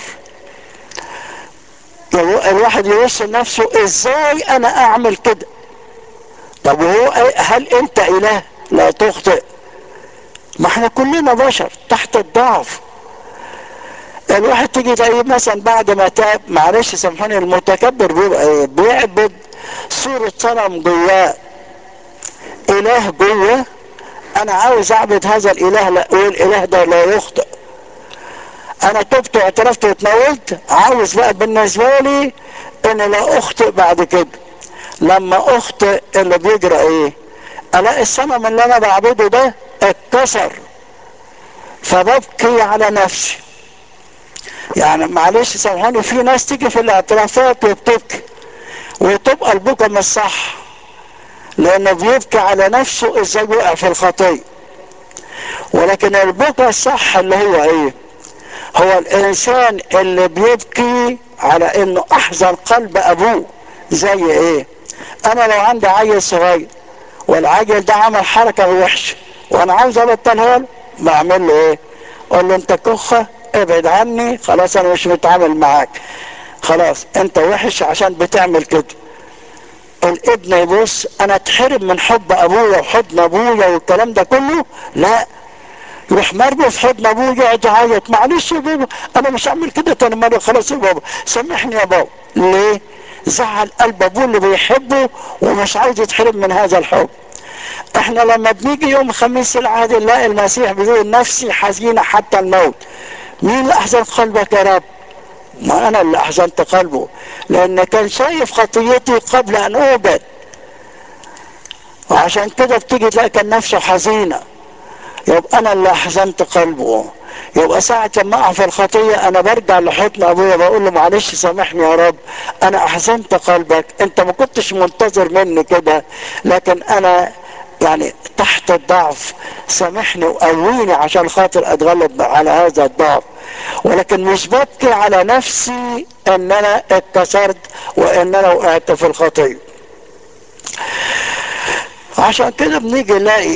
الواحد يوصل نفسه ازاي انا اعمل كده؟ طب هو هل انت اله لا تخطئ؟ ما احنا كلنا بشر تحت الضعف. الواحد تيجي تلاقيه مثلا بعد ما تاب، معلش سامحوني، المتكبر بيبقى ايه؟ بيعبد صورة صنم جواه، اله جوه، انا عاوز اعبد هذا الاله، لا والاله ده لا يخطئ. انا تبت واعترفت واتناولت، عاوز بقى بالنسبة لي ان لا اخطئ بعد كده. لما اخطئ اللي بيجرى ايه؟ الاقي الصنم اللي انا بعبده ده اتكسر، فببكي على نفسي يعني معلش سامحوني، في ناس تيجي في الاعترافات وبتبكي، وتبقى البكا مش صح، لانه بيبكي على نفسه ازاي وقع في الخطيه. ولكن البكا الصح اللي هو ايه؟ هو الانسان اللي بيبكي على انه احزن قلب ابوه. زي ايه؟ انا لو عندي عيل صغير والعيل ده عمل حركه وحشه وانا عاوز ابطلها له، بعمل له ايه؟ اقول له انت كخه، ابعد عني، خلاص انا مش متعامل معاك، خلاص انت وحش عشان بتعمل كده. الابن يبص انا اتحرم من حب ابويا وحضن ابويا والكلام ده كله؟ لا، يروح مرمي في حضن ابوه يقعد يعيط، معلش يا بابا انا مش هعمل كده تاني مره، خلاص يا بابا سامحني يا بابا. ليه؟ زعل قلب ابوه اللي بيحبه ومش عاوز يتحرم من هذا الحب. احنا لما بنيجي يوم خميس العهد نلاقي المسيح بيقول نفسي حزينه حتى الموت. مين اللي احزن قلبك يا رب؟ ما انا اللي احزنت قلبه، لان كان شايف خطيتي قبل ان اوجد، وعشان كده بتيجي تلاقي كان نفسه حزينه، يبقى انا اللي احزنت قلبه. يبقى ساعة ما اقع في الخطية انا برجع لحضن ابويا بقول له معلش سامحني يا رب، انا احزنت قلبك، انت ما كنتش منتظر مني كده، لكن انا يعني تحت الضعف، سامحني وقويني عشان خاطر اتغلب على هذا الضعف. ولكن مش ببكي على نفسي ان انا اتكسرت وان انا وقعت في الخطية. عشان كده بنيجي نلاقي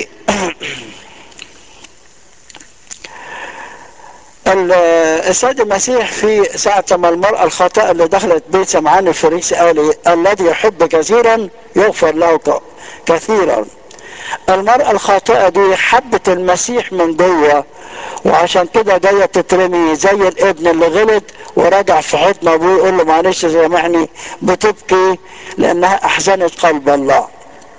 السيد المسيح في ساعة لما المرأة الخاطئة اللي دخلت بيت سمعان الفريسي قال ايه؟ الذي يحب كثيرا يغفر له كثيرا. المرأة الخاطئة دي حبت المسيح من جوه، وعشان كده جاية تترمي زي الابن اللي غلط ورجع في حضن ابوه يقول له معلش سامحني، بتبكي لانها احزنت قلب الله.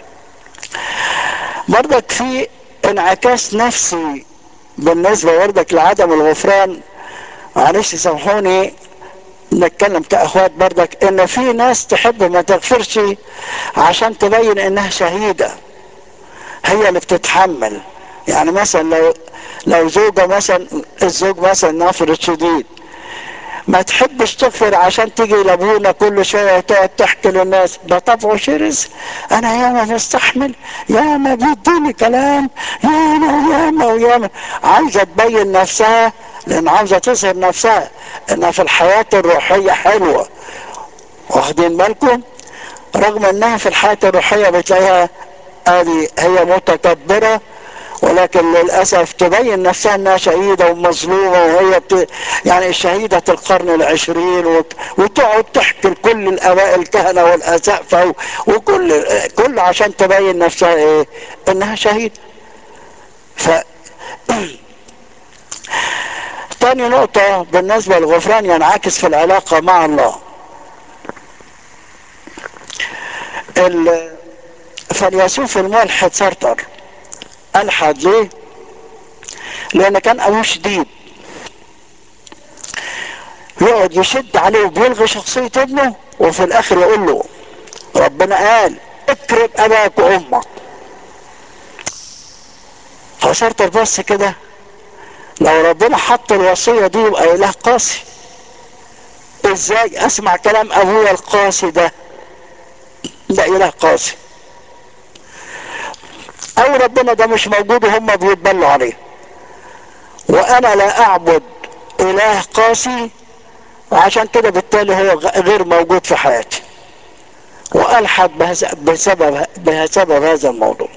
برضك في انعكاس نفسي بالنسبة برضك لعدم الغفران. معلش سامحوني نتكلم كاخوات برضك، ان في ناس تحب ما تغفرش عشان تبين انها شهيدة، هي اللي بتتحمل. يعني مثلا لو لو زوجة مثلا، الزوج مثلا نافر شديد، ما تحبش تغفر عشان تيجي لابونا كل شويه وتقعد تحكي للناس ده طبعه شرس، انا ياما بستحمل، ياما بيديني كلام، ياما ياما وياما، عايزه تبين نفسها، لان عاوزه تظهر نفسها انها في الحياه الروحيه حلوه. واخدين بالكم؟ رغم انها في الحياه الروحيه بتلاقيها ادي هي متكبره، ولكن للاسف تبين نفسها انها شهيده ومظلومه، وهي بت... يعني شهيده القرن العشرين، وت... وتقعد تحكي لكل الاباء الكهنه والاسقفه وكل كل عشان تبين نفسها ايه؟ انها شهيده. ف تاني نقطه بالنسبه للغفران ينعكس في العلاقه مع الله. ال... فالياسوف الملحد سارتر الحد ليه؟ لان كان ابوه شديد، يقعد يشد عليه وبيلغي شخصية ابنه، وفي الاخر يقول له ربنا قال اكرم اباك وامك. فسارتر بس كده، لو ربنا حط الوصية دي يبقى اله قاسي، ازاي اسمع كلام ابويا القاسي ده؟ ده اله قاسي، او ربنا ده مش موجود وهم بيتبلوا عليه، وانا لا اعبد اله قاسي، وعشان كده بالتالي هو غير موجود في حياتي، والحد بسبب بسبب هذا الموضوع.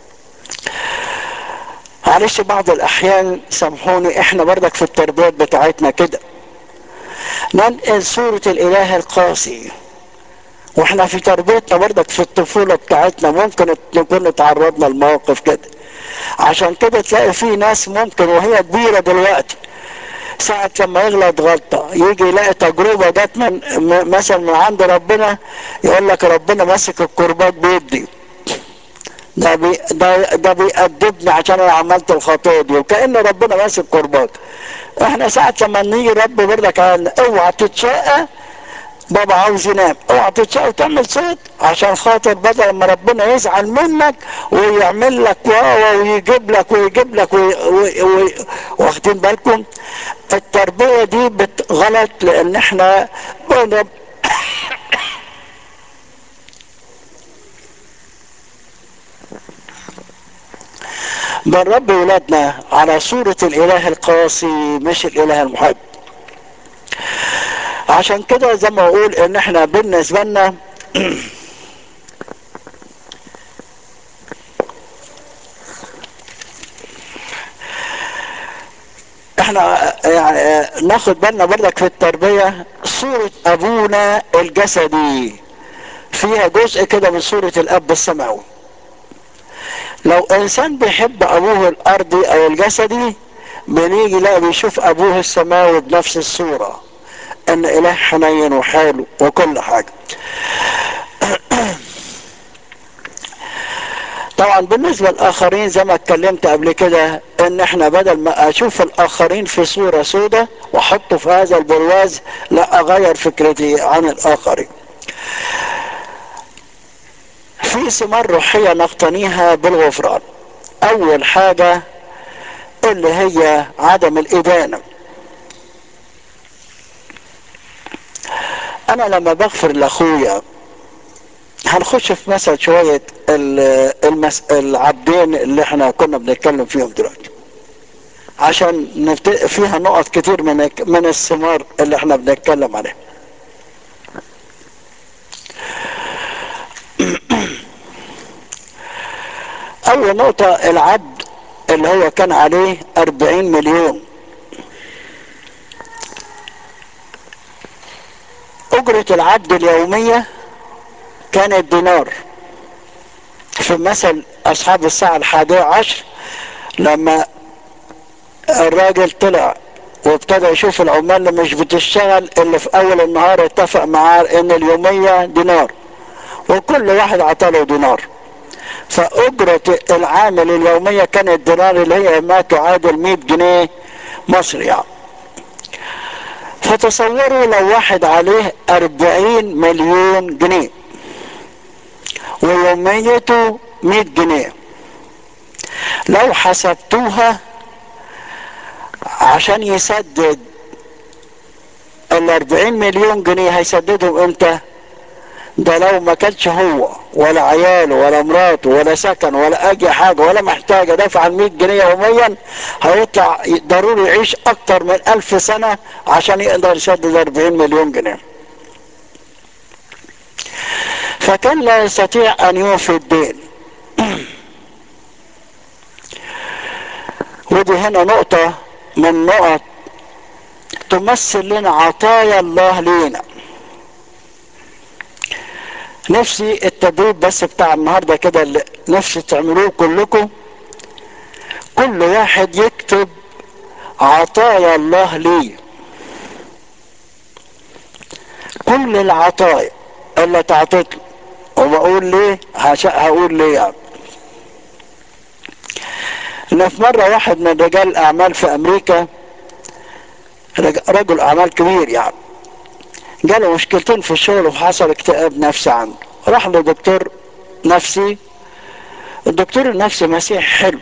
معلش بعض الاحيان سامحوني احنا برضك في التربيات بتاعتنا كده ننقل صورة الاله القاسي، واحنا في تربيتنا برضك في الطفولة بتاعتنا ممكن نكون تعرضنا لمواقف كده. عشان كده تلاقي في ناس ممكن وهي كبيرة دلوقتي ساعة لما يغلط غلطة يجي يلاقي تجربة جت من مثلا من عند ربنا، يقول لك ربنا ماسك الكرباج بيدي، ده بي ده ده بيأدبني عشان انا عملت الخطيه دي، وكأن ربنا ماسك كرباج. احنا ساعة لما نيجي رب برضك اوعى تتشقى بابا عاوز ينام، اوعى تتشقى وتعمل صوت عشان خاطر بدل ما ربنا يزعل منك ويعمل لك واوا ويجيب لك ويجيب لك وي وي وي واخدين بالكم؟ التربيه دي بت- غلط، لان احنا بن- بنربي ولادنا على صوره الاله القاسي مش الاله المحب. عشان كده زي ما اقول ان احنا بالنسبه لنا احنا يعني ناخد بالنا برضك في التربيه صوره ابونا الجسدي فيها جزء كده من صوره الاب السماوي. لو انسان بيحب ابوه الارضي او الجسدي بنيجي لا بيشوف ابوه السماوي بنفس الصوره، ان اله حنين وحلو وكل حاجه. طبعا بالنسبه للاخرين زي ما اتكلمت قبل كده ان احنا بدل ما اشوف الاخرين في صوره سوداء واحطه في هذا البرواز، لا اغير فكرتي عن الاخرين. في ثمار روحيه نقتنيها بالغفران. اول حاجه اللي هي عدم الادانه. انا لما بغفر لاخويا، هنخش في مثلا شويه المس... العبدين اللي احنا كنا بنتكلم فيهم دلوقتي، عشان نفت... فيها نقط كتير من من الثمار اللي احنا بنتكلم عليها. اول نقطة العبد اللي هو كان عليه اربعين مليون، اجرة العبد اليومية كانت دينار. في مثل اصحاب الساعة الحادية عشر لما الراجل طلع وابتدى يشوف العمال اللي مش بتشتغل اللي في اول النهار اتفق معاه ان اليومية دينار، وكل واحد عطاله دينار. فاجرة العامل اليومية كانت دينار اللي هي ما تعادل مئة جنيه مصري يعني. فتصوروا لو واحد عليه اربعين مليون جنيه ويوميته مئة جنيه، لو حسبتوها عشان يسدد ال اربعين مليون جنيه هيسددهم امتى؟ ده لو ما كانش هو ولا عياله ولا مراته ولا سكن ولا اي حاجه ولا محتاجه دفع مئة جنيه يوميا، هيطلع ضروري يعيش اكتر من الف سنه عشان يقدر يسدد اربعين مليون جنيه. فكان لا يستطيع ان يوفي الدين. ودي هنا نقطة من نقط تمثل لنا عطايا الله لينا. نفسي التدريب بس بتاع النهارده كده اللي نفسي تعملوه كلكم، كل واحد يكتب عطايا الله ليه، كل العطايا اللي تعطيت له. وبقول ليه هقول ليه يعني. ان في مره واحد من رجال الاعمال في امريكا، رجل اعمال كبير يعني، جاله مشكلتين في الشغل وحصل اكتئاب نفسي عنده. راح لدكتور نفسي. الدكتور النفسي مسيحي حلو،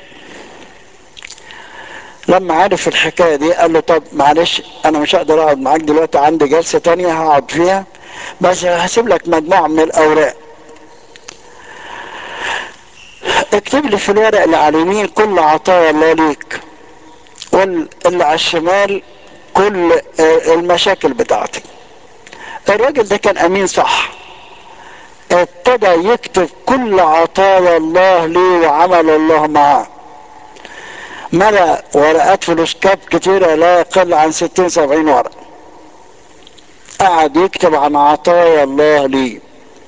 لما عرف الحكايه دي قال له طب معلش انا مش هقدر اقعد معاك دلوقتي، عندي جلسه تانية هقعد فيها، بس هسيب لك مجموعه من الاوراق، اكتب لي في الورق اللي على اليمين كل عطايا الله ليك، واللي على الشمال كل المشاكل بتاعتك. الراجل ده كان امين صح، ابتدى يكتب كل عطايا الله ليه وعمل الله معاه. ملأ ورقات فلوسكاب كتيرة لا يقل عن ستين سبعين ورقة، قعد يكتب عن عطايا الله ليه.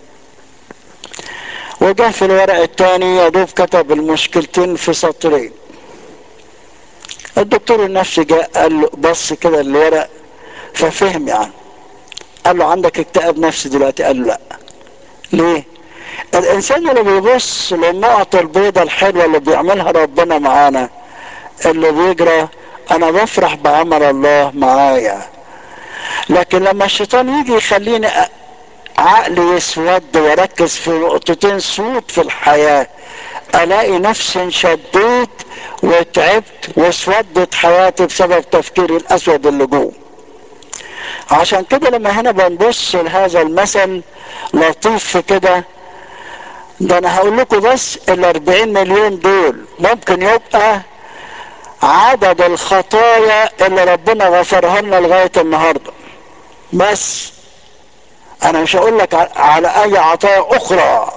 وجه في الورق الثاني يا دوب كتب المشكلتين في سطرين. الدكتور النفسي جاء قال له بص كده الورق ففهم يعني، قال له عندك اكتئاب نفسي دلوقتي؟ قال له لا. ليه؟ الانسان اللي بيبص للنقط البيضاء الحلوه اللي بيعملها ربنا معانا، اللي بيجرى انا بفرح بعمل الله معايا. لكن لما الشيطان يجي يخليني عقلي يسود واركز في نقطتين سود في الحياة، الاقي نفسي انشديت وتعبت واسودت حياتي بسبب تفكيري الاسود اللي جوه. عشان كده لما هنا بنبص لهذا المثل لطيف في كده، ده انا هقول لكم بس ال أربعين مليون دول ممكن يبقى عدد الخطايا اللي ربنا غفرها لنا لغاية النهاردة بس. انا مش هقول لك على اي عطايا اخرى.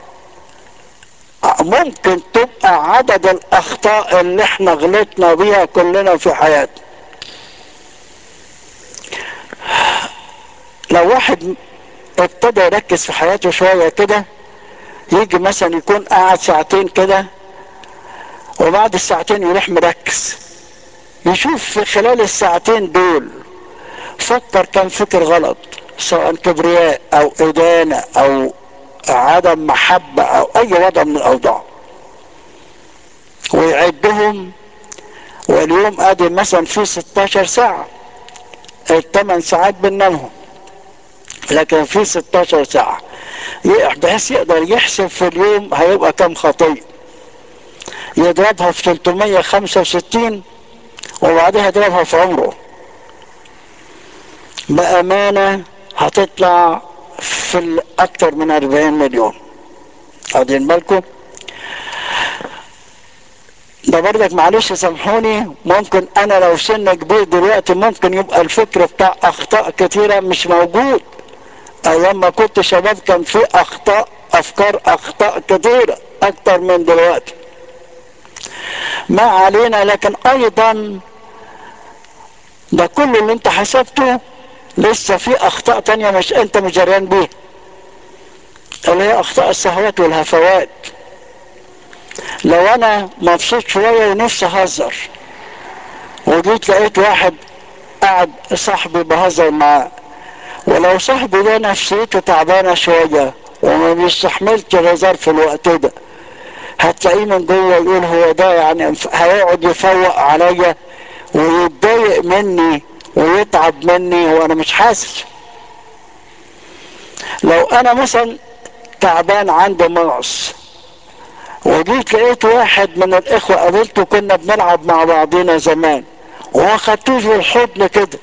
ممكن تبقى عدد الاخطاء اللي احنا غلطنا بيها كلنا في حياتنا. لو واحد ابتدى يركز في حياته شوية كده، يجي مثلا يكون قاعد ساعتين كده وبعد الساعتين يروح مركز، يشوف في خلال الساعتين دول فكر كم فكر غلط، سواء كبرياء او ادانة او عدم محبة او اي وضع من الاوضاع، ويعدهم. واليوم ادي مثلا في ستاشر ساعة، الثمان ساعات بننامهم، لكن في ستاشر ساعة، بحيث يقدر يحسب في اليوم هيبقى كم خطية، يضربها في ثلاثمية وخمسة وستين وبعدها يضربها في عمره، بأمانة هتطلع في اكتر من أربعين مليون. واخدين بالكم؟ ده برضك معلش سامحوني، ممكن انا لو سن كبير دلوقتي ممكن يبقى الفكر بتاع اخطاء كتيرة مش موجود. ايام ما كنت شباب كان في اخطاء، افكار اخطاء كتيرة اكتر من دلوقتي، ما علينا. لكن ايضا ده كل اللي انت حسبته لسه في اخطاء تانية مش انت مش جريان بيها، اللي هي اخطاء السهوات والهفوات. لو انا مبسوط شوية ونفسي اهزر، وجيت لقيت واحد قاعد صاحبي بهزر معاه، ولو صاحبي ده نفسيته تعبانة شوية وما بيستحملش الهزار في الوقت ده، هتلاقيه من جوه يقول هو ده يعني هيقعد يفوق عليا ويتضايق مني ويتعب مني وانا مش حاسس. لو انا مثلا تعبان عندي مغص، وجيت لقيت واحد من الاخوة قابلته كنا بنلعب مع بعضنا زمان وما خدتوش بالحضن كده،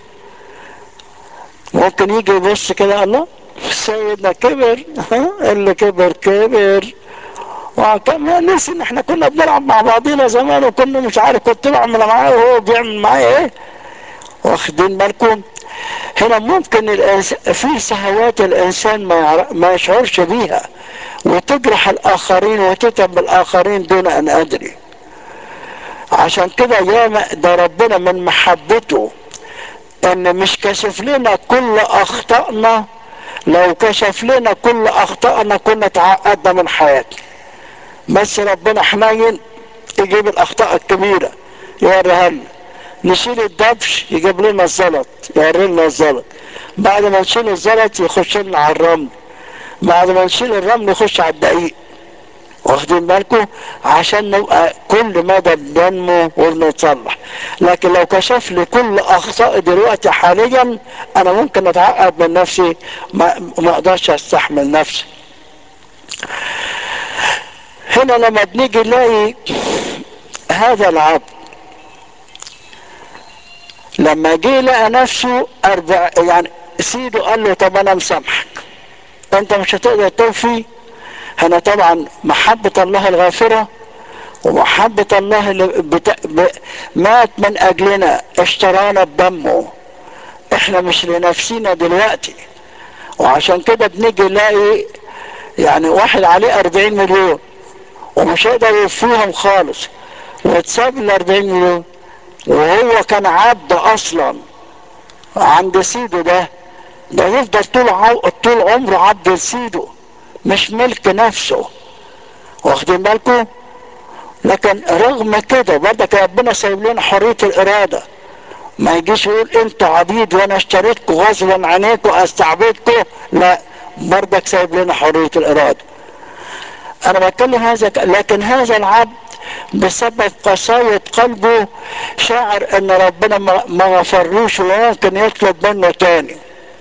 ممكن يجي يبص كده الله سيدنا كبر، ها اللي كبر كبر، وكمان نسي ان احنا كنا بنلعب مع بعضنا زمان وكنا مش عارف كنت بعمل معاه وهو بيعمل معايا ايه. واخدين بالكم؟ هنا ممكن الإنس... في سهوات الانسان ما, يعرف... ما يشعرش بيها وتجرح الاخرين وتتعب الاخرين دون ان ادري. عشان كده ياما ده ربنا من محبته ان مش كشف لنا كل اخطائنا، لو كشف لنا كل اخطائنا كنا تعقدنا من حياتنا. بس ربنا حنين يجيب الاخطاء الكبيرة يوريها لنا، نشيل الدبش يجيب لنا الزلط يوري لنا الزلط، بعد ما نشيل الزلط يخش لنا على الرمل، بعد ما نشيل الرمل يخش على الدقيق. واخدين بالكم؟ عشان نبقى كل مدى بننمو وبنتصلح. لكن لو كشف لي كل اخطائي دلوقتي حاليا انا ممكن اتعقد من نفسي، ما, ما اقدرش استحمل نفسي. هنا لما بنيجي نلاقي هذا العبد لما جه لقى نفسه أربع يعني سيده قال له طب انا مسامحك، انت مش هتقدر توفي. هنا طبعا محبة الله الغافرة ومحبة الله اللي بت... ب... مات من اجلنا، اشترانا بدمه، احنا مش لنفسنا دلوقتي. وعشان كده بنيجي نلاقي يعني واحد عليه أربعين مليون ومش هيقدر يوفيهم خالص، واتساب ال أربعين مليون وهو كان عبد اصلا عند سيده، ده ده يفضل طول عو... طول عمره عبد لسيده مش ملك نفسه. واخدين بالكم؟ لكن رغم كده برضك ربنا سايب لنا حرية الارادة، ما يجيش يقول انتوا عبيد وانا اشتريتكم غصبا عنيكم استعبدكم، لا، برضك سايب لنا حرية الارادة. انا بتكلم هذا ك... لكن هذا العبد بسبب قساوة قلبه شاعر ان ربنا ما غفرلوش وممكن يطلب منه تاني،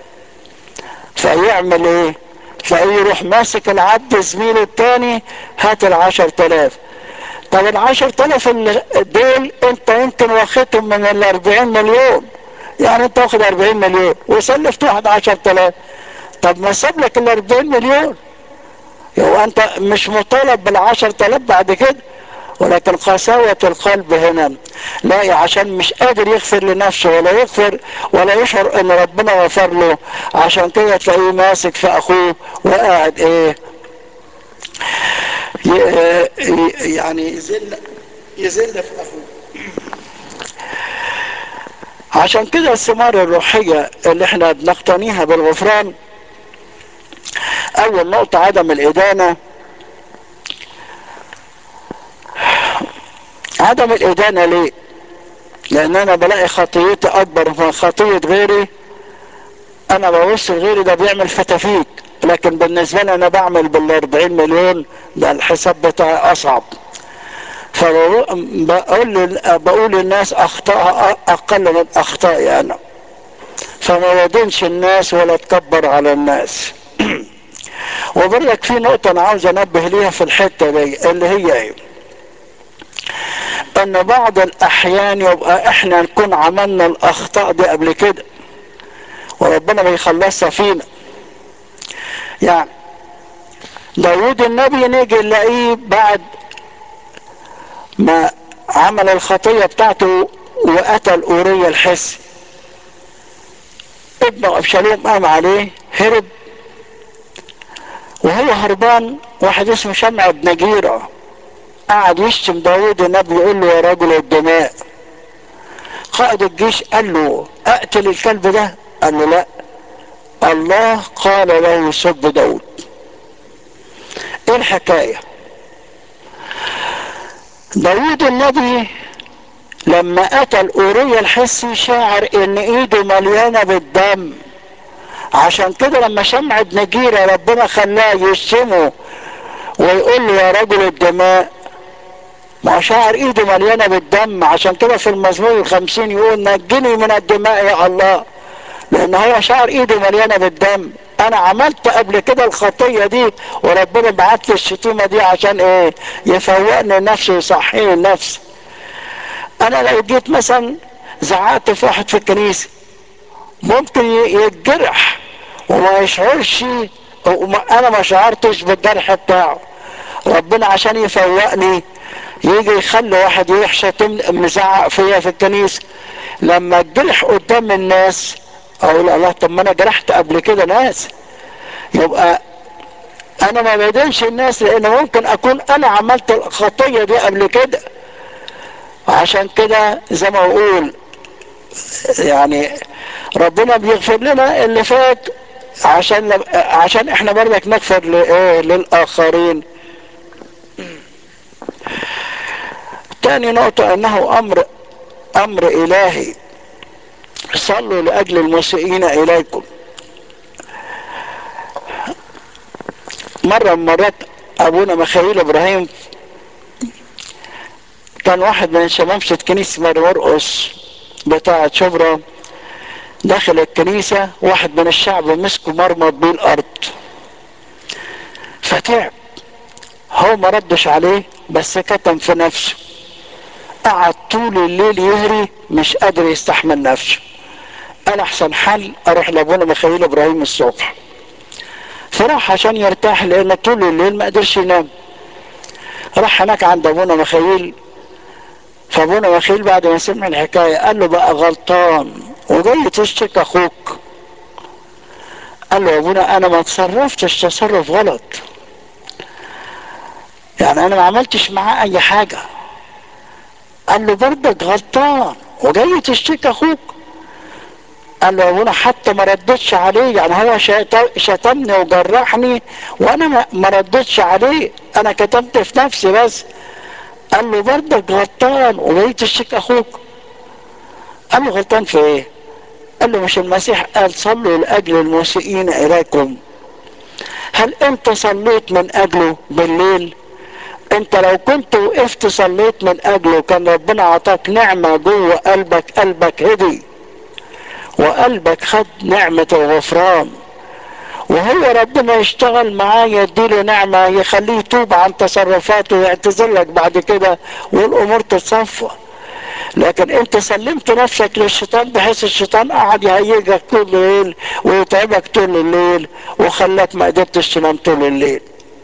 فيعمل ايه؟ تلاقيه يروح ماسك العبد زميله التاني، هات العشر تلاف. طب العشر تلاف دول انت يمكن واخدهم من الاربعين مليون، يعني انت واخد اربعين مليون وسلفت واحد عشر تلاف، طب ما ساب لك الاربعين مليون، يبقى انت مش مطالب بالعشر تلاف بعد كده. ولكن قساوة القلب هنا، لا عشان مش قادر يغفر لنفسه ولا يغفر ولا يشعر ان ربنا غفر له، عشان كده تلاقيه ماسك في اخوه وقاعد ايه يعني يذل يذل في اخوه. عشان كده الثمار الروحية اللي احنا بنقتنيها بالغفران، اول نقطة عدم الادانة. عدم الادانة ليه؟ لان انا بلاقي خطيتي اكبر من خطية غيري، انا ببص لغيري ده بيعمل فتافيت، لكن بالنسبة لي انا بعمل بالاربعين مليون، ده الحساب بتاعي اصعب. فبقول بقول للناس اخطاء اقل من اخطائي انا، فما بدينش الناس ولا اتكبر على الناس. وبرضك في نقطة انا عاوز انبه ليها في الحتة دي، اللي هي ايه؟ ان بعض الاحيان يبقى احنا نكون عملنا الاخطاء دي قبل كده وربنا بيخلصها فينا. يعني داود النبي نيجي نلاقيه بعد ما عمل الخطية بتاعته وقتل اوريا الحسي، ابنه ابشالوم قام عليه هرب، وهو هربان واحد اسمه شمع بن جيرة قعد يشتم داود النبي يقول له يا رجل الدماء. قائد الجيش قال له اقتل الكلب ده، قال له لا، الله قال له سب داود. ايه الحكاية؟ داود النبي لما قتل اوريا الحسي شاعر ان ايده مليانة بالدم، عشان كده لما شمع بن جيرة ربنا خلاه يشتمه ويقول له يا رجل الدماء، ما شاعر ايده مليانة بالدم. عشان كده في المزمور الخمسين يقول نجني من الدماء يا الله، لان هو شاعر ايده مليانة بالدم. انا عملت قبل كده الخطية دي وربنا بعت لي الشتيمة دي عشان ايه؟ يفوقني نفسي ويصحيني النفس. انا لو جيت مثلا زعقت في واحد في الكنيسة ممكن يتجرح وما يشعرش، انا ما شعرتش بالجرح بتاعه. ربنا عشان يفوقني يجي يخلي واحد يحشتم مزعق فيا في الكنيسة، لما الجرح قدام الناس اقول الله طب ما انا جرحت قبل كده ناس، يبقى انا ما بدينش الناس لان ممكن اكون انا عملت الخطية دي قبل كده. عشان كده زي ما اقول يعني ربنا بيغفر لنا اللي فات عشان عشان احنا برضك نغفر لايه للاخرين. تاني نقطة انه امر امر الهي، صلوا لاجل المسيئين اليكم. مرة من مرات ابونا مخايل ابراهيم كان واحد من شمامسة كنيسة ماري مرقس بتاعة شبرا داخل الكنيسة، واحد من الشعب مسكه مرمط بيه الارض فتعب، هو ما ردش عليه بس كتم في نفسه، قعد طول الليل يهري مش قادر يستحمل نفسه. قال احسن حل اروح لابونا مخايل ابراهيم الصبح، فراح عشان يرتاح لان طول الليل ما قدرش ينام. راح هناك عند ابونا مخايل، فابونا مخايل بعد ما سمع الحكايه قال له بقى غلطان وجاي تشتكي اخوك. قال له يا ابونا انا ما تصرفتش تصرف غلط، يعني انا ما عملتش معاه اي حاجه. قال له برضك غلطان وجاي تشتكي اخوك. قال له يا ابونا حتى ما ردتش عليه، يعني هو شتمني وجرحني وانا ما ردتش عليه، انا كتمت في نفسي بس. قال له برضك غلطان وجاي تشتكي اخوك. قال له غلطان في ايه؟ قال له مش المسيح قال صلوا لاجل المسيئين اليكم؟ هل انت صليت من اجله بالليل؟ انت لو كنت وقفت صليت من اجله كان ربنا عطاك نعمة جوه قلبك، قلبك هدي وقلبك خد نعمة الغفران، وهو ربنا يشتغل معاه يديله نعمة يخليه يتوب عن تصرفاته ويعتذر لك بعد كده والامور تتصفى. لكن انت سلمت نفسك للشيطان بحيث الشيطان قعد يهيجك طول الليل ويتعبك طول الليل وخلاك ما قدرتش تنام طول الليل.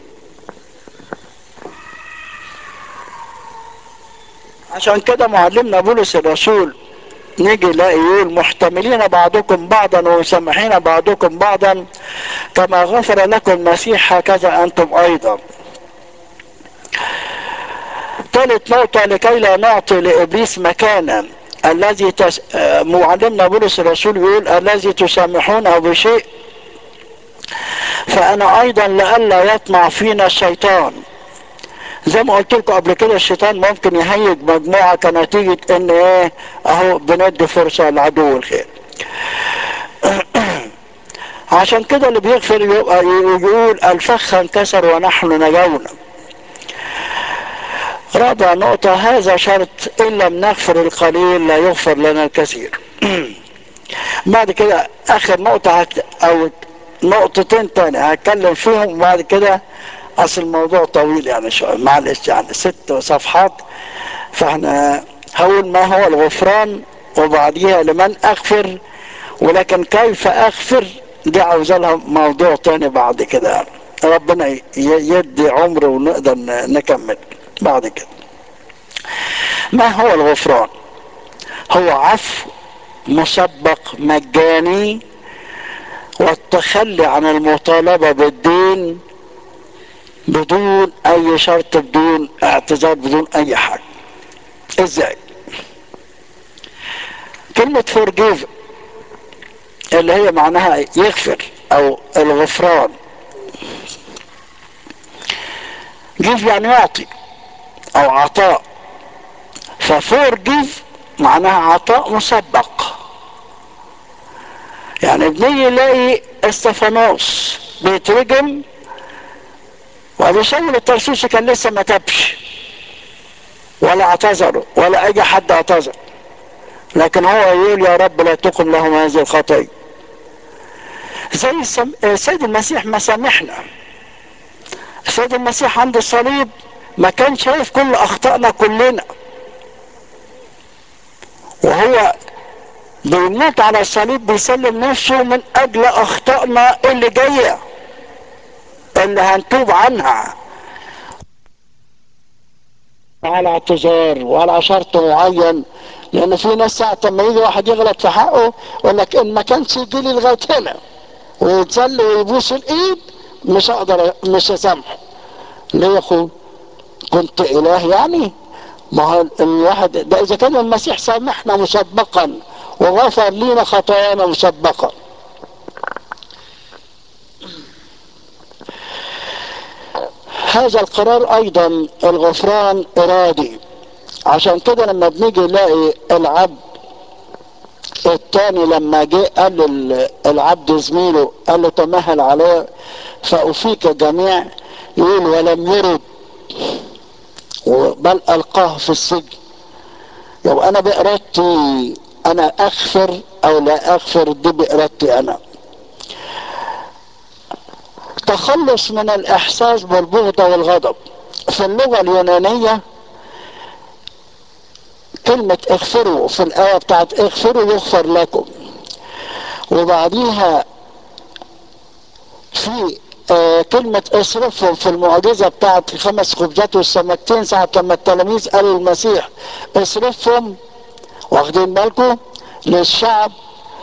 عشان كده معلمنا بولس الرسول نيجي نلاقي يقول محتملين بعضكم بعضا ومسامحين بعضكم بعضا كما غفر لكم المسيح هكذا انتم ايضا. ثالث نقطة لكي لا نعطي لابليس مكانا، الذي تس... معلمنا بولس الرسول يقول الذي تسامحونه بشيء فانا ايضا لئلا يطمع فينا الشيطان. زي ما قلت لكم قبل كده الشيطان ممكن يهيج مجموعة كنتيجة ان ايه اهو بندي فرصة لعدو الخير. عشان كده اللي بيغفر يبقى يقول الفخ انكسر ونحن نجونا. رابع نقطة هذا شرط ان لم نغفر القليل لا يغفر لنا الكثير. بعد كده اخر نقطة هت... او نقطتين تاني هتكلم فيهم وبعد كده اصل الموضوع طويل يعني شوية معلش يعني ست صفحات، فاحنا هقول ما هو الغفران وبعديها لمن اغفر، ولكن كيف اغفر دي عاوزة لها موضوع تاني بعد كده. ربنا يدي عمر ونقدر نكمل بعد كده. ما هو الغفران؟ هو عفو مسبق مجاني والتخلي عن المطالبة بالدين بدون اي شرط، بدون اعتذار، بدون اي حاجة. ازاي؟ كلمة forgive اللي هي معناها يغفر او الغفران، give يعني يعطي او عطاء، ففورجيف معناها عطاء مسبق. يعني بنيجي نلاقي استفانوس بيترجم وابي شاول الترسوسي كان لسه ما تبش ولا اعتذر ولا اي حد اعتذر، لكن هو يقول يا رب لا تقم لهم هذه الخطيه. زي السيد المسيح ما سامحنا. السيد المسيح عند الصليب ما كان شايف كل اخطائنا كلنا، وهو بيموت على الصليب بيسلم نفسه من اجل اخطائنا اللي جايه اللي هنتوب عنها، على اعتذار وعلى شرط معين. لان في ناس ساعة ما يجي واحد يغلط في حقه يقول لك ان ما كانش يجي لي لغايه هنا ويتسلى ويبوس الايد مش هقدر مش هسامحه. ليه يا اخو؟ كنت اله يعني؟ ما هو الواحد ده اذا كان المسيح سامحنا مسبقا وغفر لنا خطايانا مسبقا. هذا القرار ايضا الغفران ارادي. عشان كده لما بنيجي نلاقي العبد الثاني لما جه قال العبد زميله قال له تمهل عليه فأفيك جميع، يقول ولم يرد بل ألقاه في السجن. لو انا بإرادتي انا اغفر او لا اغفر دي بإرادتي انا. تخلص من الاحساس بالبغضة والغضب. في اللغة اليونانية كلمة اغفروا في الآية بتاعت اغفروا يغفر لكم، وبعديها في آه كلمة اصرفهم في المعجزة بتاعت خمس خبزات والسمكتين ساعة لما التلاميذ قالوا المسيح اصرفهم، واخدين بالكم للشعب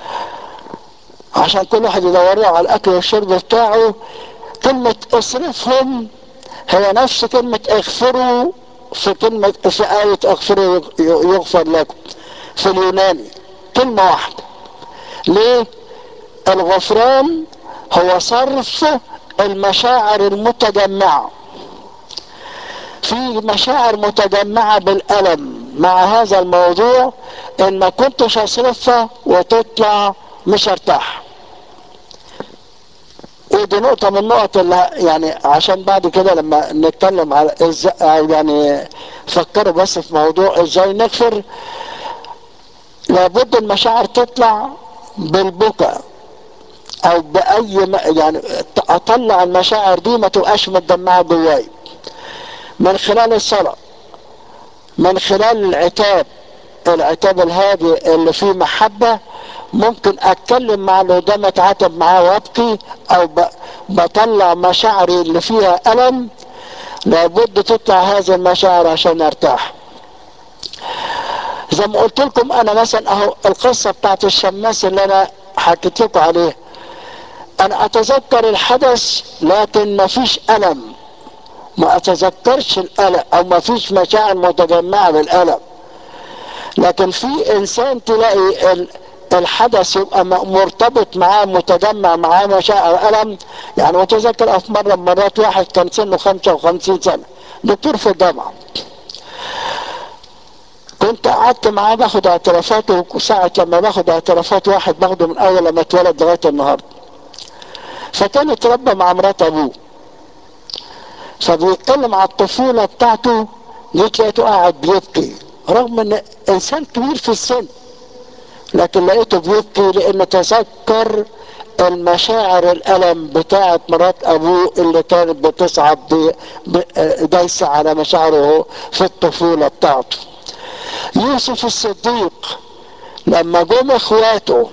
عشان كل واحد يدور على الاكل والشرب بتاعه. كلمة اصرفهم هي نفس كلمة اغفروا في كلمة في آية اغفروا يغفر لكم في اليوناني، كلمة واحدة. ليه؟ الغفران هو صرف المشاعر المتجمعة. في مشاعر متجمعة بالألم مع هذا الموضوع ان ما كنتش اصرفها وتطلع مش ارتاح، ودي نقطة من النقط اللي يعني عشان بعد كده لما نتكلم على ازاي، يعني فكروا بس في موضوع ازاي نغفر. لابد المشاعر تطلع بالبكاء او باي يعني اطلع المشاعر دي ما تبقاش متجمعة جواي، من خلال الصلاة، من خلال العتاب، العتاب الهادي اللي فيه محبة. ممكن اتكلم مع اللي قدام اتعاتب معاه وابكي، او بطلع مشاعري اللي فيها الم. لابد تطلع هذه المشاعر عشان ارتاح. زي ما قلت لكم انا مثلا اهو القصة بتاعت الشماس اللي انا حكيت لكم عليه، انا اتذكر الحدث لكن ما فيش الم، ما اتذكرش الالم او ما فيش مشاعر متجمعة بالالم. لكن في انسان تلاقي الحدث يبقى مرتبط معاه، متجمع معاه مشاعر الم. يعني متذكر في مره من مرات واحد كان سنه خمسة وخمسين سنه، دكتور في الجامعه، كنت قعدت معاه باخد اعترافاته، وساعه لما باخد اعترافات واحد باخده من اول لما اتولد لغايه النهارده. فكان اتربى مع مرات ابوه، فبيتكلم على الطفوله بتاعته، جيت لقيته قاعد بيبكي رغم ان انسان كبير في السن، لكن لقيته بيبكي لانه تذكر المشاعر الالم بتاعت مرات ابوه اللي كانت بتصعب دايسه على مشاعره في الطفوله بتاعته. يوسف الصديق لما جم اخواته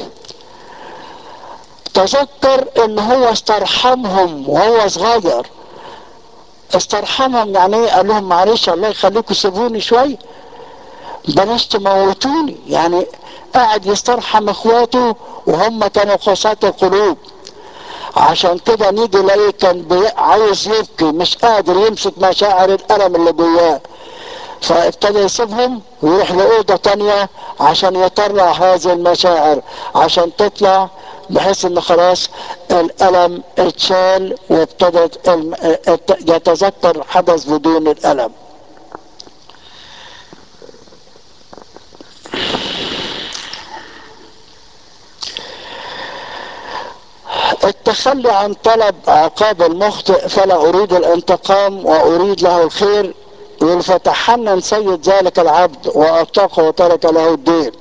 تذكر ان هو استرحمهم وهو صغير. استرحمهم يعني ايه؟ قال لهم معلش الله يخليكم سيبوني شويه، بلاش تموتوني. يعني قاعد يسترحم اخواته وهم كانوا قساة القلوب. عشان كده نيجي نلاقيه كان عايز يبكي، مش قادر يمسك مشاعر الالم اللي جواه، فابتدى يسيبهم ويروح لأوضة تانية عشان يطلع هذه المشاعر، عشان تطلع بحيث ان خلاص الالم اتشال وابتدى يتذكر الحدث بدون الالم. التخلي عن طلب عقاب المخطئ، فلا اريد الانتقام واريد له الخير. فتحنن سيد ذلك العبد واطاقه وترك له الدين.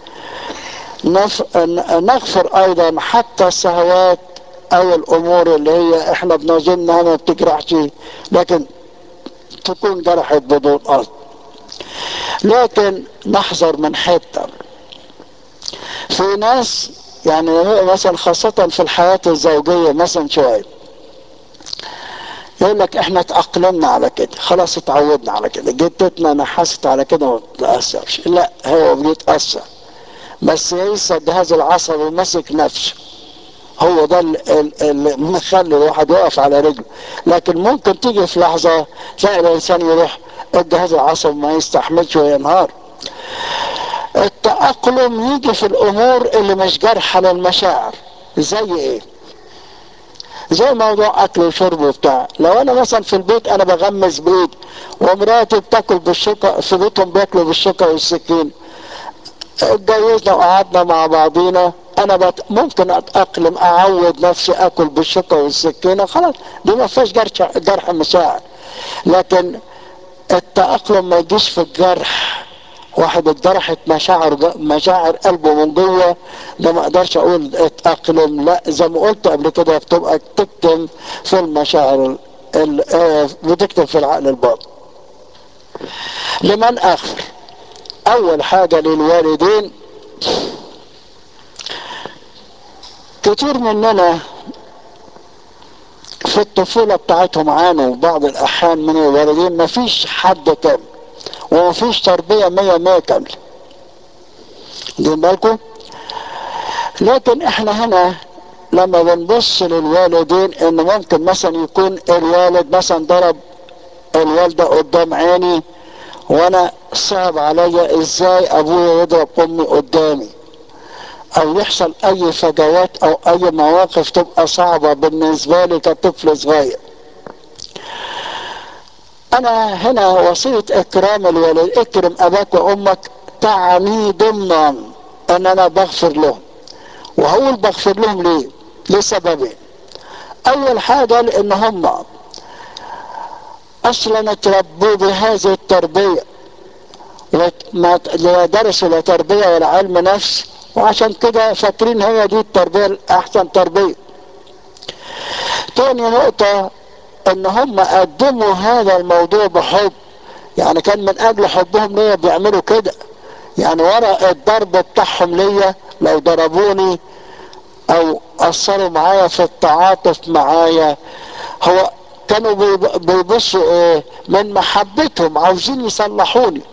نغفر ايضا حتى الشهوات او الامور اللي هي احنا بنظنها ما بتجرحش لكن تكون جرحت بدون قصد. لكن نحذر من حته، في ناس يعني مثلا خاصة في الحياة الزوجية مثلا شوية يقول لك احنا اتأقلمنا على كده، خلاص اتعودنا على كده، جدتنا نحست على كده ما بتتأثرش. لا، هو بيتأثر بس لسه الجهاز العصبي ماسك نفسه، هو ده اللي مخلي الواحد يقف على رجله. لكن ممكن تيجي في لحظة تلاقي الانسان يروح الجهاز العصبي ما يستحملش وينهار. التأقلم يجي في الامور اللي مش جارحة للمشاعر. زي ايه؟ زي موضوع اكل وشرب وبتاع. لو انا مثلا في البيت انا بغمس بايدي ومراتي بتاكل بالشوكه، في بيتهم بياكلوا بالشوكه والسكين، اتجوزنا وقعدنا مع بعضينا، انا بت... ممكن اتاقلم اعود نفسي اكل بالشوكه والسكينه، خلاص دي ما فيهاش جرح جرح مشاعر. لكن التاقلم ما يجيش في الجرح. واحد اتجرحت مشاعر مشاعر قلبه من جوه، ده ما اقدرش اقول اتاقلم. لا، زي ما قلت قبل كده بتبقى تكتم في المشاعر، بتكتم في العقل الباطن. لمن اغفر؟ اول حاجه للوالدين. كتير مننا في الطفوله بتاعتهم عانوا بعض الاحيان من الوالدين، ما فيش حد كامل وما فيش تربيه مية مية كامله، واخدين بالكم؟ لكن احنا هنا لما بنبص للوالدين ان ممكن مثلا يكون الوالد مثلا ضرب الوالدة قدام عيني وانا صعب عليا ازاي ابويا يضرب امي قدامي، او يحصل اي فجوات او اي مواقف تبقى صعبة بالنسبة لي كطفل صغير. انا هنا وصية اكرام الوالد، اكرم اباك وامك، تعني ضمنا ان انا بغفر لهم. وهقول بغفر لهم ليه؟ لسببين. اول حاجة لان هم اصلا اتربوا بهذه التربية، لا درسوا لا تربية ولا علم نفس، وعشان كده فاكرين هي دي التربية الاحسن تربية. تاني نقطة ان هم قدموا هذا الموضوع بحب، يعني كان من اجل حبهم ليا بيعملوا كده. يعني ورا الضرب بتاعهم ليا لو ضربوني او اثروا معايا في التعاطف معايا، هو كانوا بيبصوا ايه؟ من محبتهم عاوزين يصلحوني.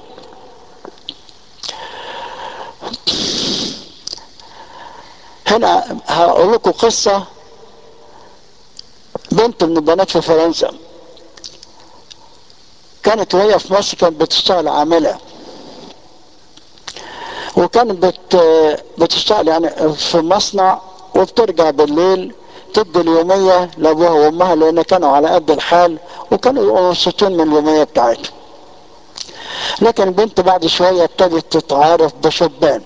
هنا هقول لكم قصة. بنت من البنات في فرنسا كانت وهي في مصر كانت بتشتغل عاملة، وكانت بت بتشتغل يعني في مصنع، وبترجع بالليل تدي اليومية لأبوها وأمها لأن كانوا على قد الحال وكانوا مبسوطين من اليومية بتاعتهم. لكن البنت بعد شوية ابتدت تتعارف بشبان،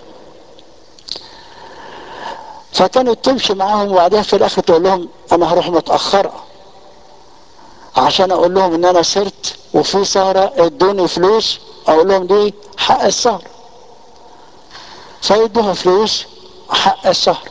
فكانت تمشي معاهم وبعدها في الآخر تقول لهم أنا هروح متأخرة عشان أقول لهم إن أنا سرت وفي سهرة ادوني فلوس، أقول لهم دي حق السهر، فيدوها فلوس حق السهر.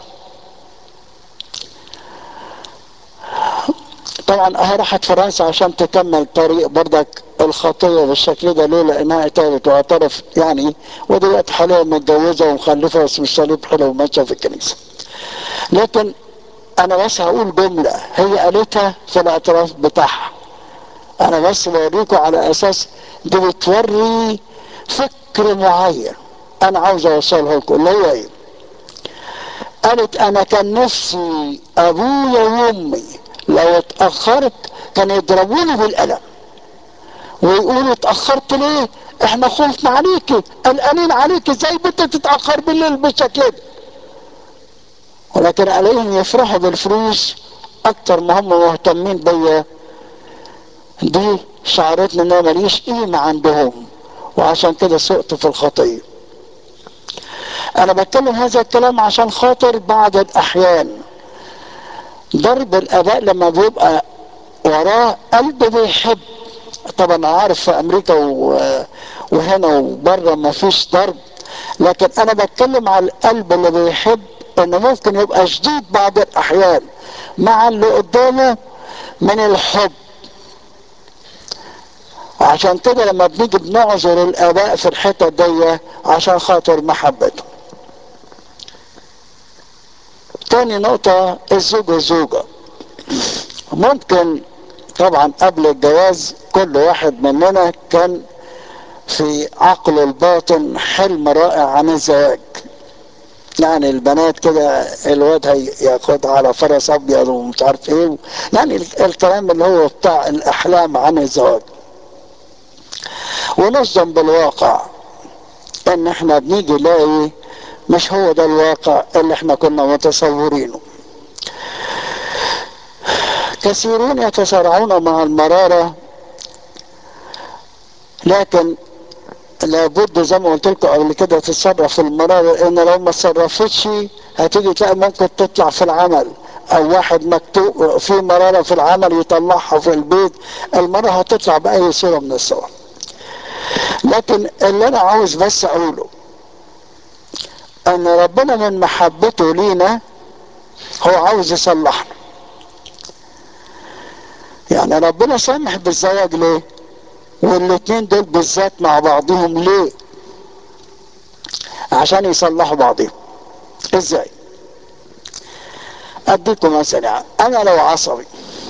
طبعا اهي راحت فرنسا عشان تكمل طريق بردك الخطية بالشكل ده، لولا انها تابت واعترف يعني، ودلوقتي حاليا متجوزة ومخلفة بس مش صليب حلو وماشية في الكنيسة. لكن انا بس هقول جملة هي قالتها في الاعتراف بتاعها، انا بس بوريكم على اساس دي بتوري فكر معين انا عاوز اوصله لكم اللي هو ايه. قالت انا كان نفسي ابويا وامي لو اتأخرت كانوا يضربوني بالقلم ويقولوا اتأخرت ليه؟ احنا خوفنا عليكي، قلقانين عليكي، ازاي بنت تتأخر بالليل بالشكل ده؟ ولكن عليهم يفرحوا بالفلوس اكتر ما هم مهتمين بيا. دي شعرتني ان انا ماليش قيمة عندهم، وعشان كده سقط في الخطية. انا بتكلم هذا الكلام عشان خاطر بعض الاحيان ضرب الاباء لما بيبقى وراه قلب بيحب. طبعا عارف في امريكا وهنا وبره ما فيش ضرب، لكن انا بتكلم على القلب اللي بيحب، انه ممكن يبقى شديد بعض الاحيان مع اللي قدامه من الحب. عشان كده لما بنيجي بنعذر الاباء في الحته دي عشان خاطر محبته. تاني نقطة الزوج والزوجة. ممكن طبعا قبل الجواز كل واحد مننا كان في عقله الباطن حلم رائع عن الزواج، يعني البنات كده الواد هياخدها على فرس ابيض ومش عارف ايه، يعني الكلام اللي هو بتاع الاحلام عن الزواج. ونصدم بالواقع ان احنا بنيجي نلاقي مش هو ده الواقع اللي احنا كنا متصورينه. كثيرون يتصارعون مع المرارة، لكن لابد زي ما قلت لكم قبل كده تتصرف في المرارة، لان لو ما تصرفتش هتيجي تلاقي ممكن تطلع في العمل، او واحد مكتوب في مرارة في العمل يطلعها في البيت، المرة هتطلع بأي صورة من الصور. لكن اللي انا عاوز بس اقوله ان ربنا من محبته لينا هو عاوز يصلحنا. يعني ربنا سامح بالزواج ليه؟ والاتنين دول بالذات مع بعضهم ليه؟ عشان يصلحوا بعضهم. ازاي؟ اديكم مثلا، انا لو عصبي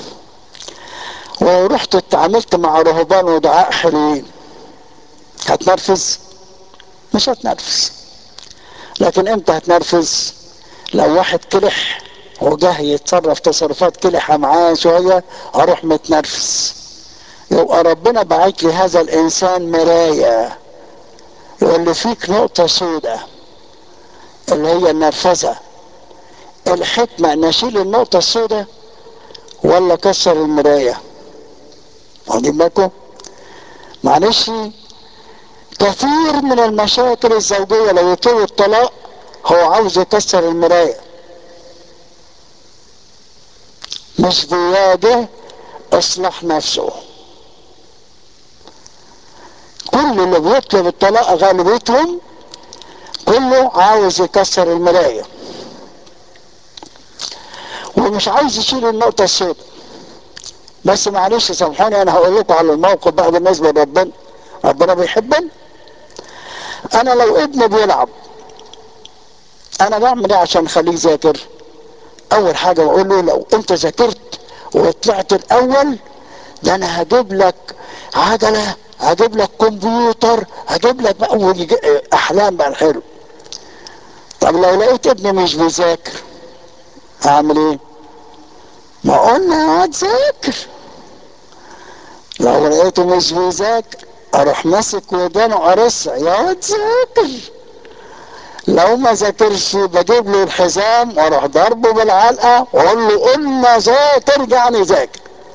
ورحت اتعاملت مع رهبان ودعاء حلوين هتنرفز؟ مش هتنرفز. لكن امتى هتنرفز؟ لو واحد كلح وجه يتصرف تصرفات كلحة معاه شوية اروح متنرفز. يبقى ربنا بعت لي هذا الانسان مراية يقول لي فيك نقطة سوداء اللي هي النرفزة. الحكمة نشيل النقطة السوداء ولا كسر المراية؟ واخدين بالكم؟ معلش، كثير من المشاكل الزوجية لو يطول الطلاق هو عاوز يكسر المراية، مش بيواجه اصلاح نفسه. كل اللي بيطلب الطلاق غالبيتهم كله عاوز يكسر المراية ومش عاوز يشيل النقطة السوداء. بس معلش سامحوني، انا هقول لكم على الموقف بقى بالنسبة لربنا. ربنا بيحبني. انا لو ابني بيلعب، انا بعمل ايه عشان اخليه يذاكر؟ اول حاجة بقول له لو انت ذاكرت وطلعت الاول، ده انا هجيب لك عجلة، هجيب لك كمبيوتر، هجيب لك بقى احلام بقى الحلو. طب لو لقيت ابني مش بيذاكر اعمل ايه؟ ما قلنا اقعد ذاكر. لو لقيته مش بيذاكر اروح ماسك ودانه قرصها، يقعد ذاكر. لو ما ذاكرش بجيب له الحزام واروح ضربه بالعلقه واقول له قلنا ذاكر يعني ذاكر.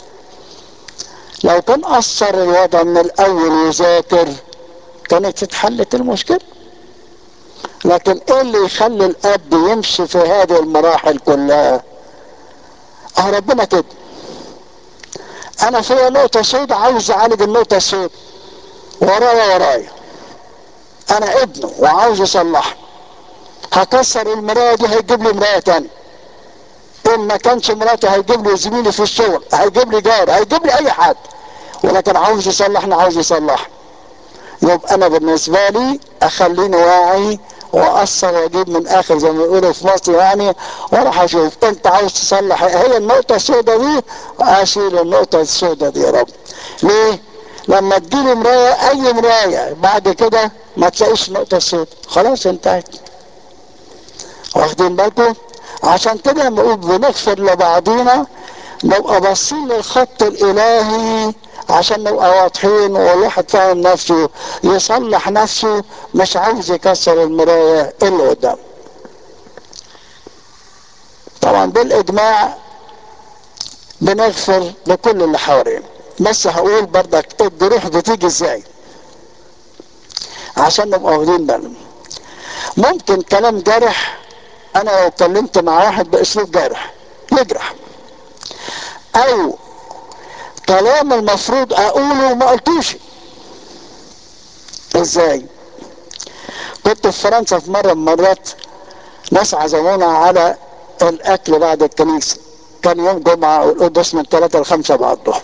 لو كان قصر الوضع من الاول وذاكر كانت اتحلت المشكله. لكن ايه اللي يخلي الاب يمشي في هذه المراحل كلها؟ اه ربنا كده. انا فيها نقطه سوداء عاوز اعالج النقطه السوداء، ورايا ورايا انا ابنه وعاوز اصلحها. هكسر المرايه دي هيجيب لي مرايه تانية. ان ما كانش مراتي هيجيب لي زميلي في الشغل، هيجيب لي جار، هيجيب لي اي حد، ولكن عاوز يصلحني عاوز يصلح. يبقى انا بالنسبه لي اخليني واعي واقصر واجيب من اخر زي ما بيقولوا في مصر يعني، واروح اشوف انت عاوز تصلح هي النقطه السوداء دي، اشيل النقطه السوداء دي يا رب. ليه؟ لما تجيلي مرايه اي مرايه بعد كده ما تلاقيش النقطه السوداء، خلاص انتهت. واخدين بالكم؟ عشان كده لما نقول بنغفر لبعضينا نبقى باصين للخط الالهي عشان نبقى واضحين، والواحد فاهم نفسه يصلح نفسه، مش عاوز يكسر المرايه اللي قدام. طبعا بالاجماع بنغفر لكل اللي حوالينا. بس هقول بردك الجروح بتيجي ازاي عشان نبقى واخدين بالنا. ممكن كلام جارح، انا لو اتكلمت مع واحد باسلوب جارح يجرح، او كلام المفروض اقوله ما قلتوش. ازاي؟ كنت في فرنسا في مره من مرات، ناس عزمونا على الاكل بعد الكنيسه، كان يوم جمعه والقداس من ثلاثة لخمسة بعد الظهر.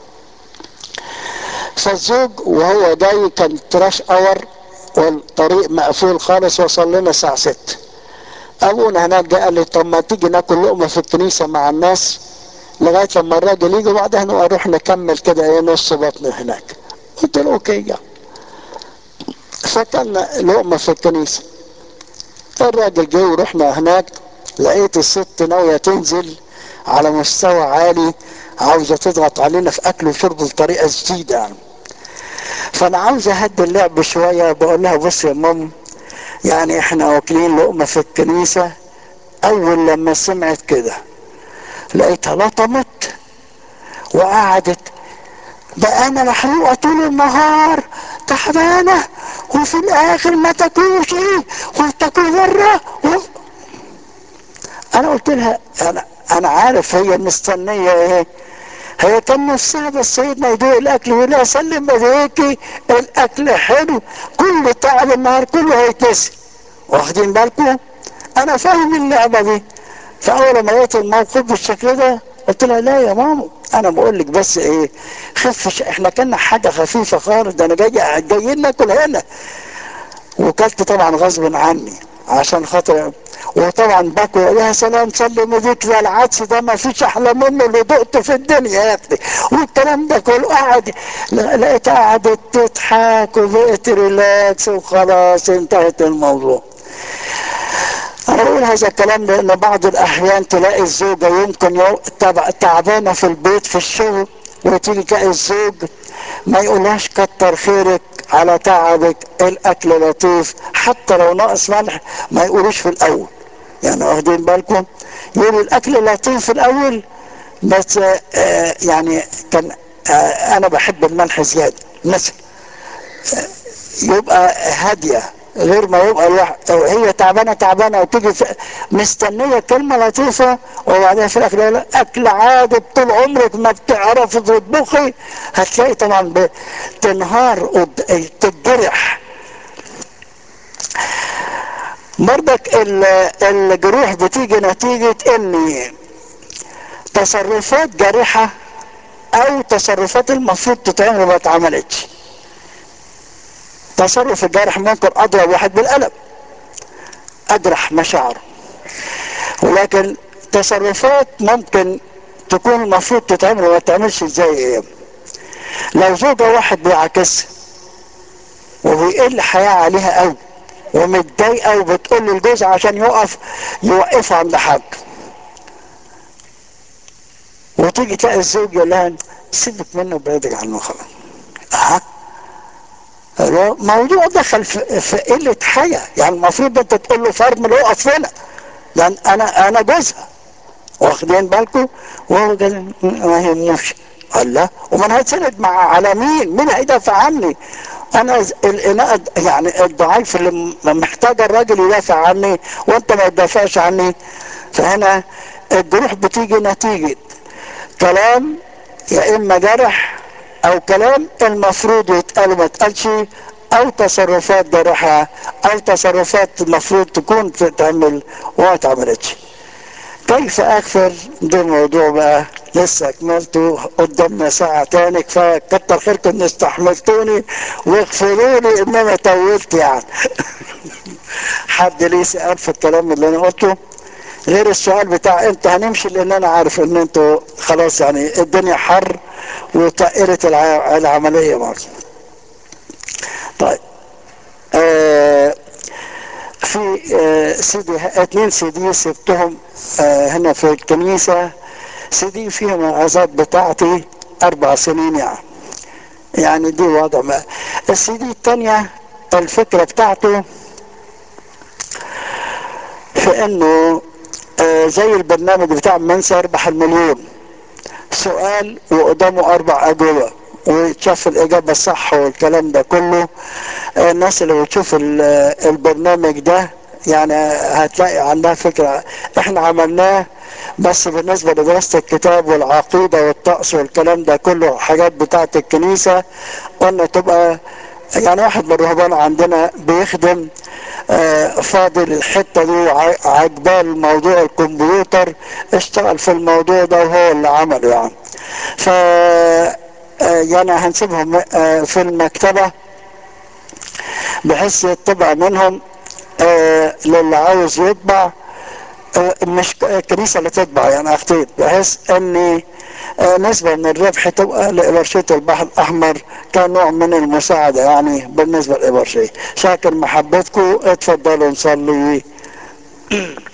فالزوج وهو جاي كان تراش اور والطريق مقفول خالص، وصل لنا الساعه ستة. ابونا هناك جه قال لي طب ما تيجي ناكل لقمه في الكنيسه مع الناس لغايه لما الراجل يجي، وبعدها نروح نكمل كده ايه نص بطن هناك. قلت له اوكي يعني. فكلنا لقمه في الكنيسه. الراجل جه ورحنا هناك، لقيت الست ناويه تنزل على مستوى عالي، عاوزه تضغط علينا في اكل وشرب بطريقه جديده يعني. فانا عاوز اهدي اللعب شويه، بقول لها بص يا ماما، يعني احنا واكلين لقمه في الكنيسه. اول لما سمعت كده لقيتها لطمت وقعدت، ده انا محروقه طول النهار تعبانه وفي الاخر ما تاكلوش ايه وتاكلوا بره و... انا قلت لها انا انا عارف هي مستنيه ايه. هي كان نفسها بس سيدنا يدوق الاكل ويقول لها سلم ايديكي الاكل حلو، كل تعب النهار كله هيتنسي. واخدين بالكم؟ انا فاهم اللعبه دي. فاول ما لقيت الموقف بالشكل ده قلت لها لا يا ماما انا بقول لك بس ايه، خف، احنا كنا حاجه خفيفه خالص، ده انا جاي جايين ناكل هنا. وكلت طبعا غصب عني عشان خاطر، وطبعا باكل يا سلام سلم ايديك ده العدس ده ما فيش احلى منه اللي دقته في الدنيا يا اخي، والكلام ده كله. قعد لقيتها قعدت تضحك وبقت ريلاكس وخلاص انتهت الموضوع. انا بقول هذا الكلام لان بعض الاحيان تلاقي الزوجه يمكن تعبانه في البيت في الشغل، وتيجي تلاقي الزوج ما يقولهاش كتر خيرك على تعبك الاكل لطيف، حتى لو ناقص ملح ما يقولوش في الاول. يعني واخدين بالكم؟ يقولوا الاكل لطيف في الاول بس آه يعني كان آه انا بحب الملح زياده مثلا، يبقى هاديه غير ما يبقى الواحد هي تعبانه تعبانه وتيجي مستنيه كلمه لطيفه، وبعدين في الاخر لا اكل عادي طول عمرك ما بتعرفي تطبخي، هتلاقي طبعا بتنهار تتجرح. برضك الجروح بتيجي نتيجه ان تصرفات جارحه او تصرفات المفروض تتعمل ما اتعملتش. تصرف الجارح ممكن اضرب واحد بالقلم، اجرح مشاعره، ولكن تصرفات ممكن تكون المفروض تتعمل وما تتعملش. زي ايه؟ لو زوجة واحد بيعاكسها وبيقل حياة عليها قوي ومتضايقة وبتقول للجوز عشان يقف يوقفها عند حد، وتيجي تلاقي الزوج يقول لها سيبك منه وبعدك عنه خلاص. ها؟ الموضوع دخل في, في قلة حياة. يعني المفروض انت تقول له فرمل وقف هنا، لان انا انا جوزها، واخدين بالكم؟ وهو قال ما يهموش. الله، ومن هيتسند مع على مين؟ مين هيدافع عني؟ انا الاناء يعني الضعيف اللي محتاج الراجل يدافع عني وانت ما تدافعش عني. فهنا الجروح بتيجي نتيجة كلام يا اما جرح، او كلام المفروض يتقال وما اتقالش، او تصرفات جارحة، او تصرفات المفروض تكون تتعمل وما اتعملتش. كيف اغفر؟ ده موضوع بقى لسه اكملته قدامنا ساعة تاني. كفاية كتر خيركم ان استحملتوني واغفروا لي ان انا طولت يعني. حد ليه سؤال في الكلام اللي انا قلته غير السؤال بتاع امتى هنمشي؟ لان انا عارف ان انتوا خلاص يعني الدنيا حر وتقلت الع... العملية برضه. طيب آه في آه سيدي اتنين سيدي سبتهم آه هنا في الكنيسة، سيدي فيهم العظات بتاعتي اربع سنين يعني. يعني دي وضع ما. السيدي التانية الفكرة بتاعته في انه آه زي البرنامج بتاع من سيربح المليون، سؤال وقدامه اربع اجوبة وتشوف الاجابة الصح والكلام ده كله. آه الناس اللي بتشوف البرنامج ده يعني هتلاقي عندها فكرة. احنا عملناه بس بالنسبة لدراسة الكتاب والعقيدة والطقس والكلام ده كله حاجات بتاعة الكنيسة، قلنا تبقى يعني واحد من الرهبان عندنا بيخدم آه فاضل الحتة دي عجبال موضوع الكمبيوتر، اشتغل في الموضوع ده وهو اللي عمله يعني. ف يعني هنسيبهم آه في المكتبة بحيث يطبع منهم آه للي عاوز يطبع. آه مش الكنيسة اللي تطبع يعني اختي، بحيث ان آه نسبة من الربح تبقى لإبرشية البحر الأحمر كنوع من المساعدة يعني بالنسبة لإبرشية. شاكر محبتكم، اتفضلوا نصلي.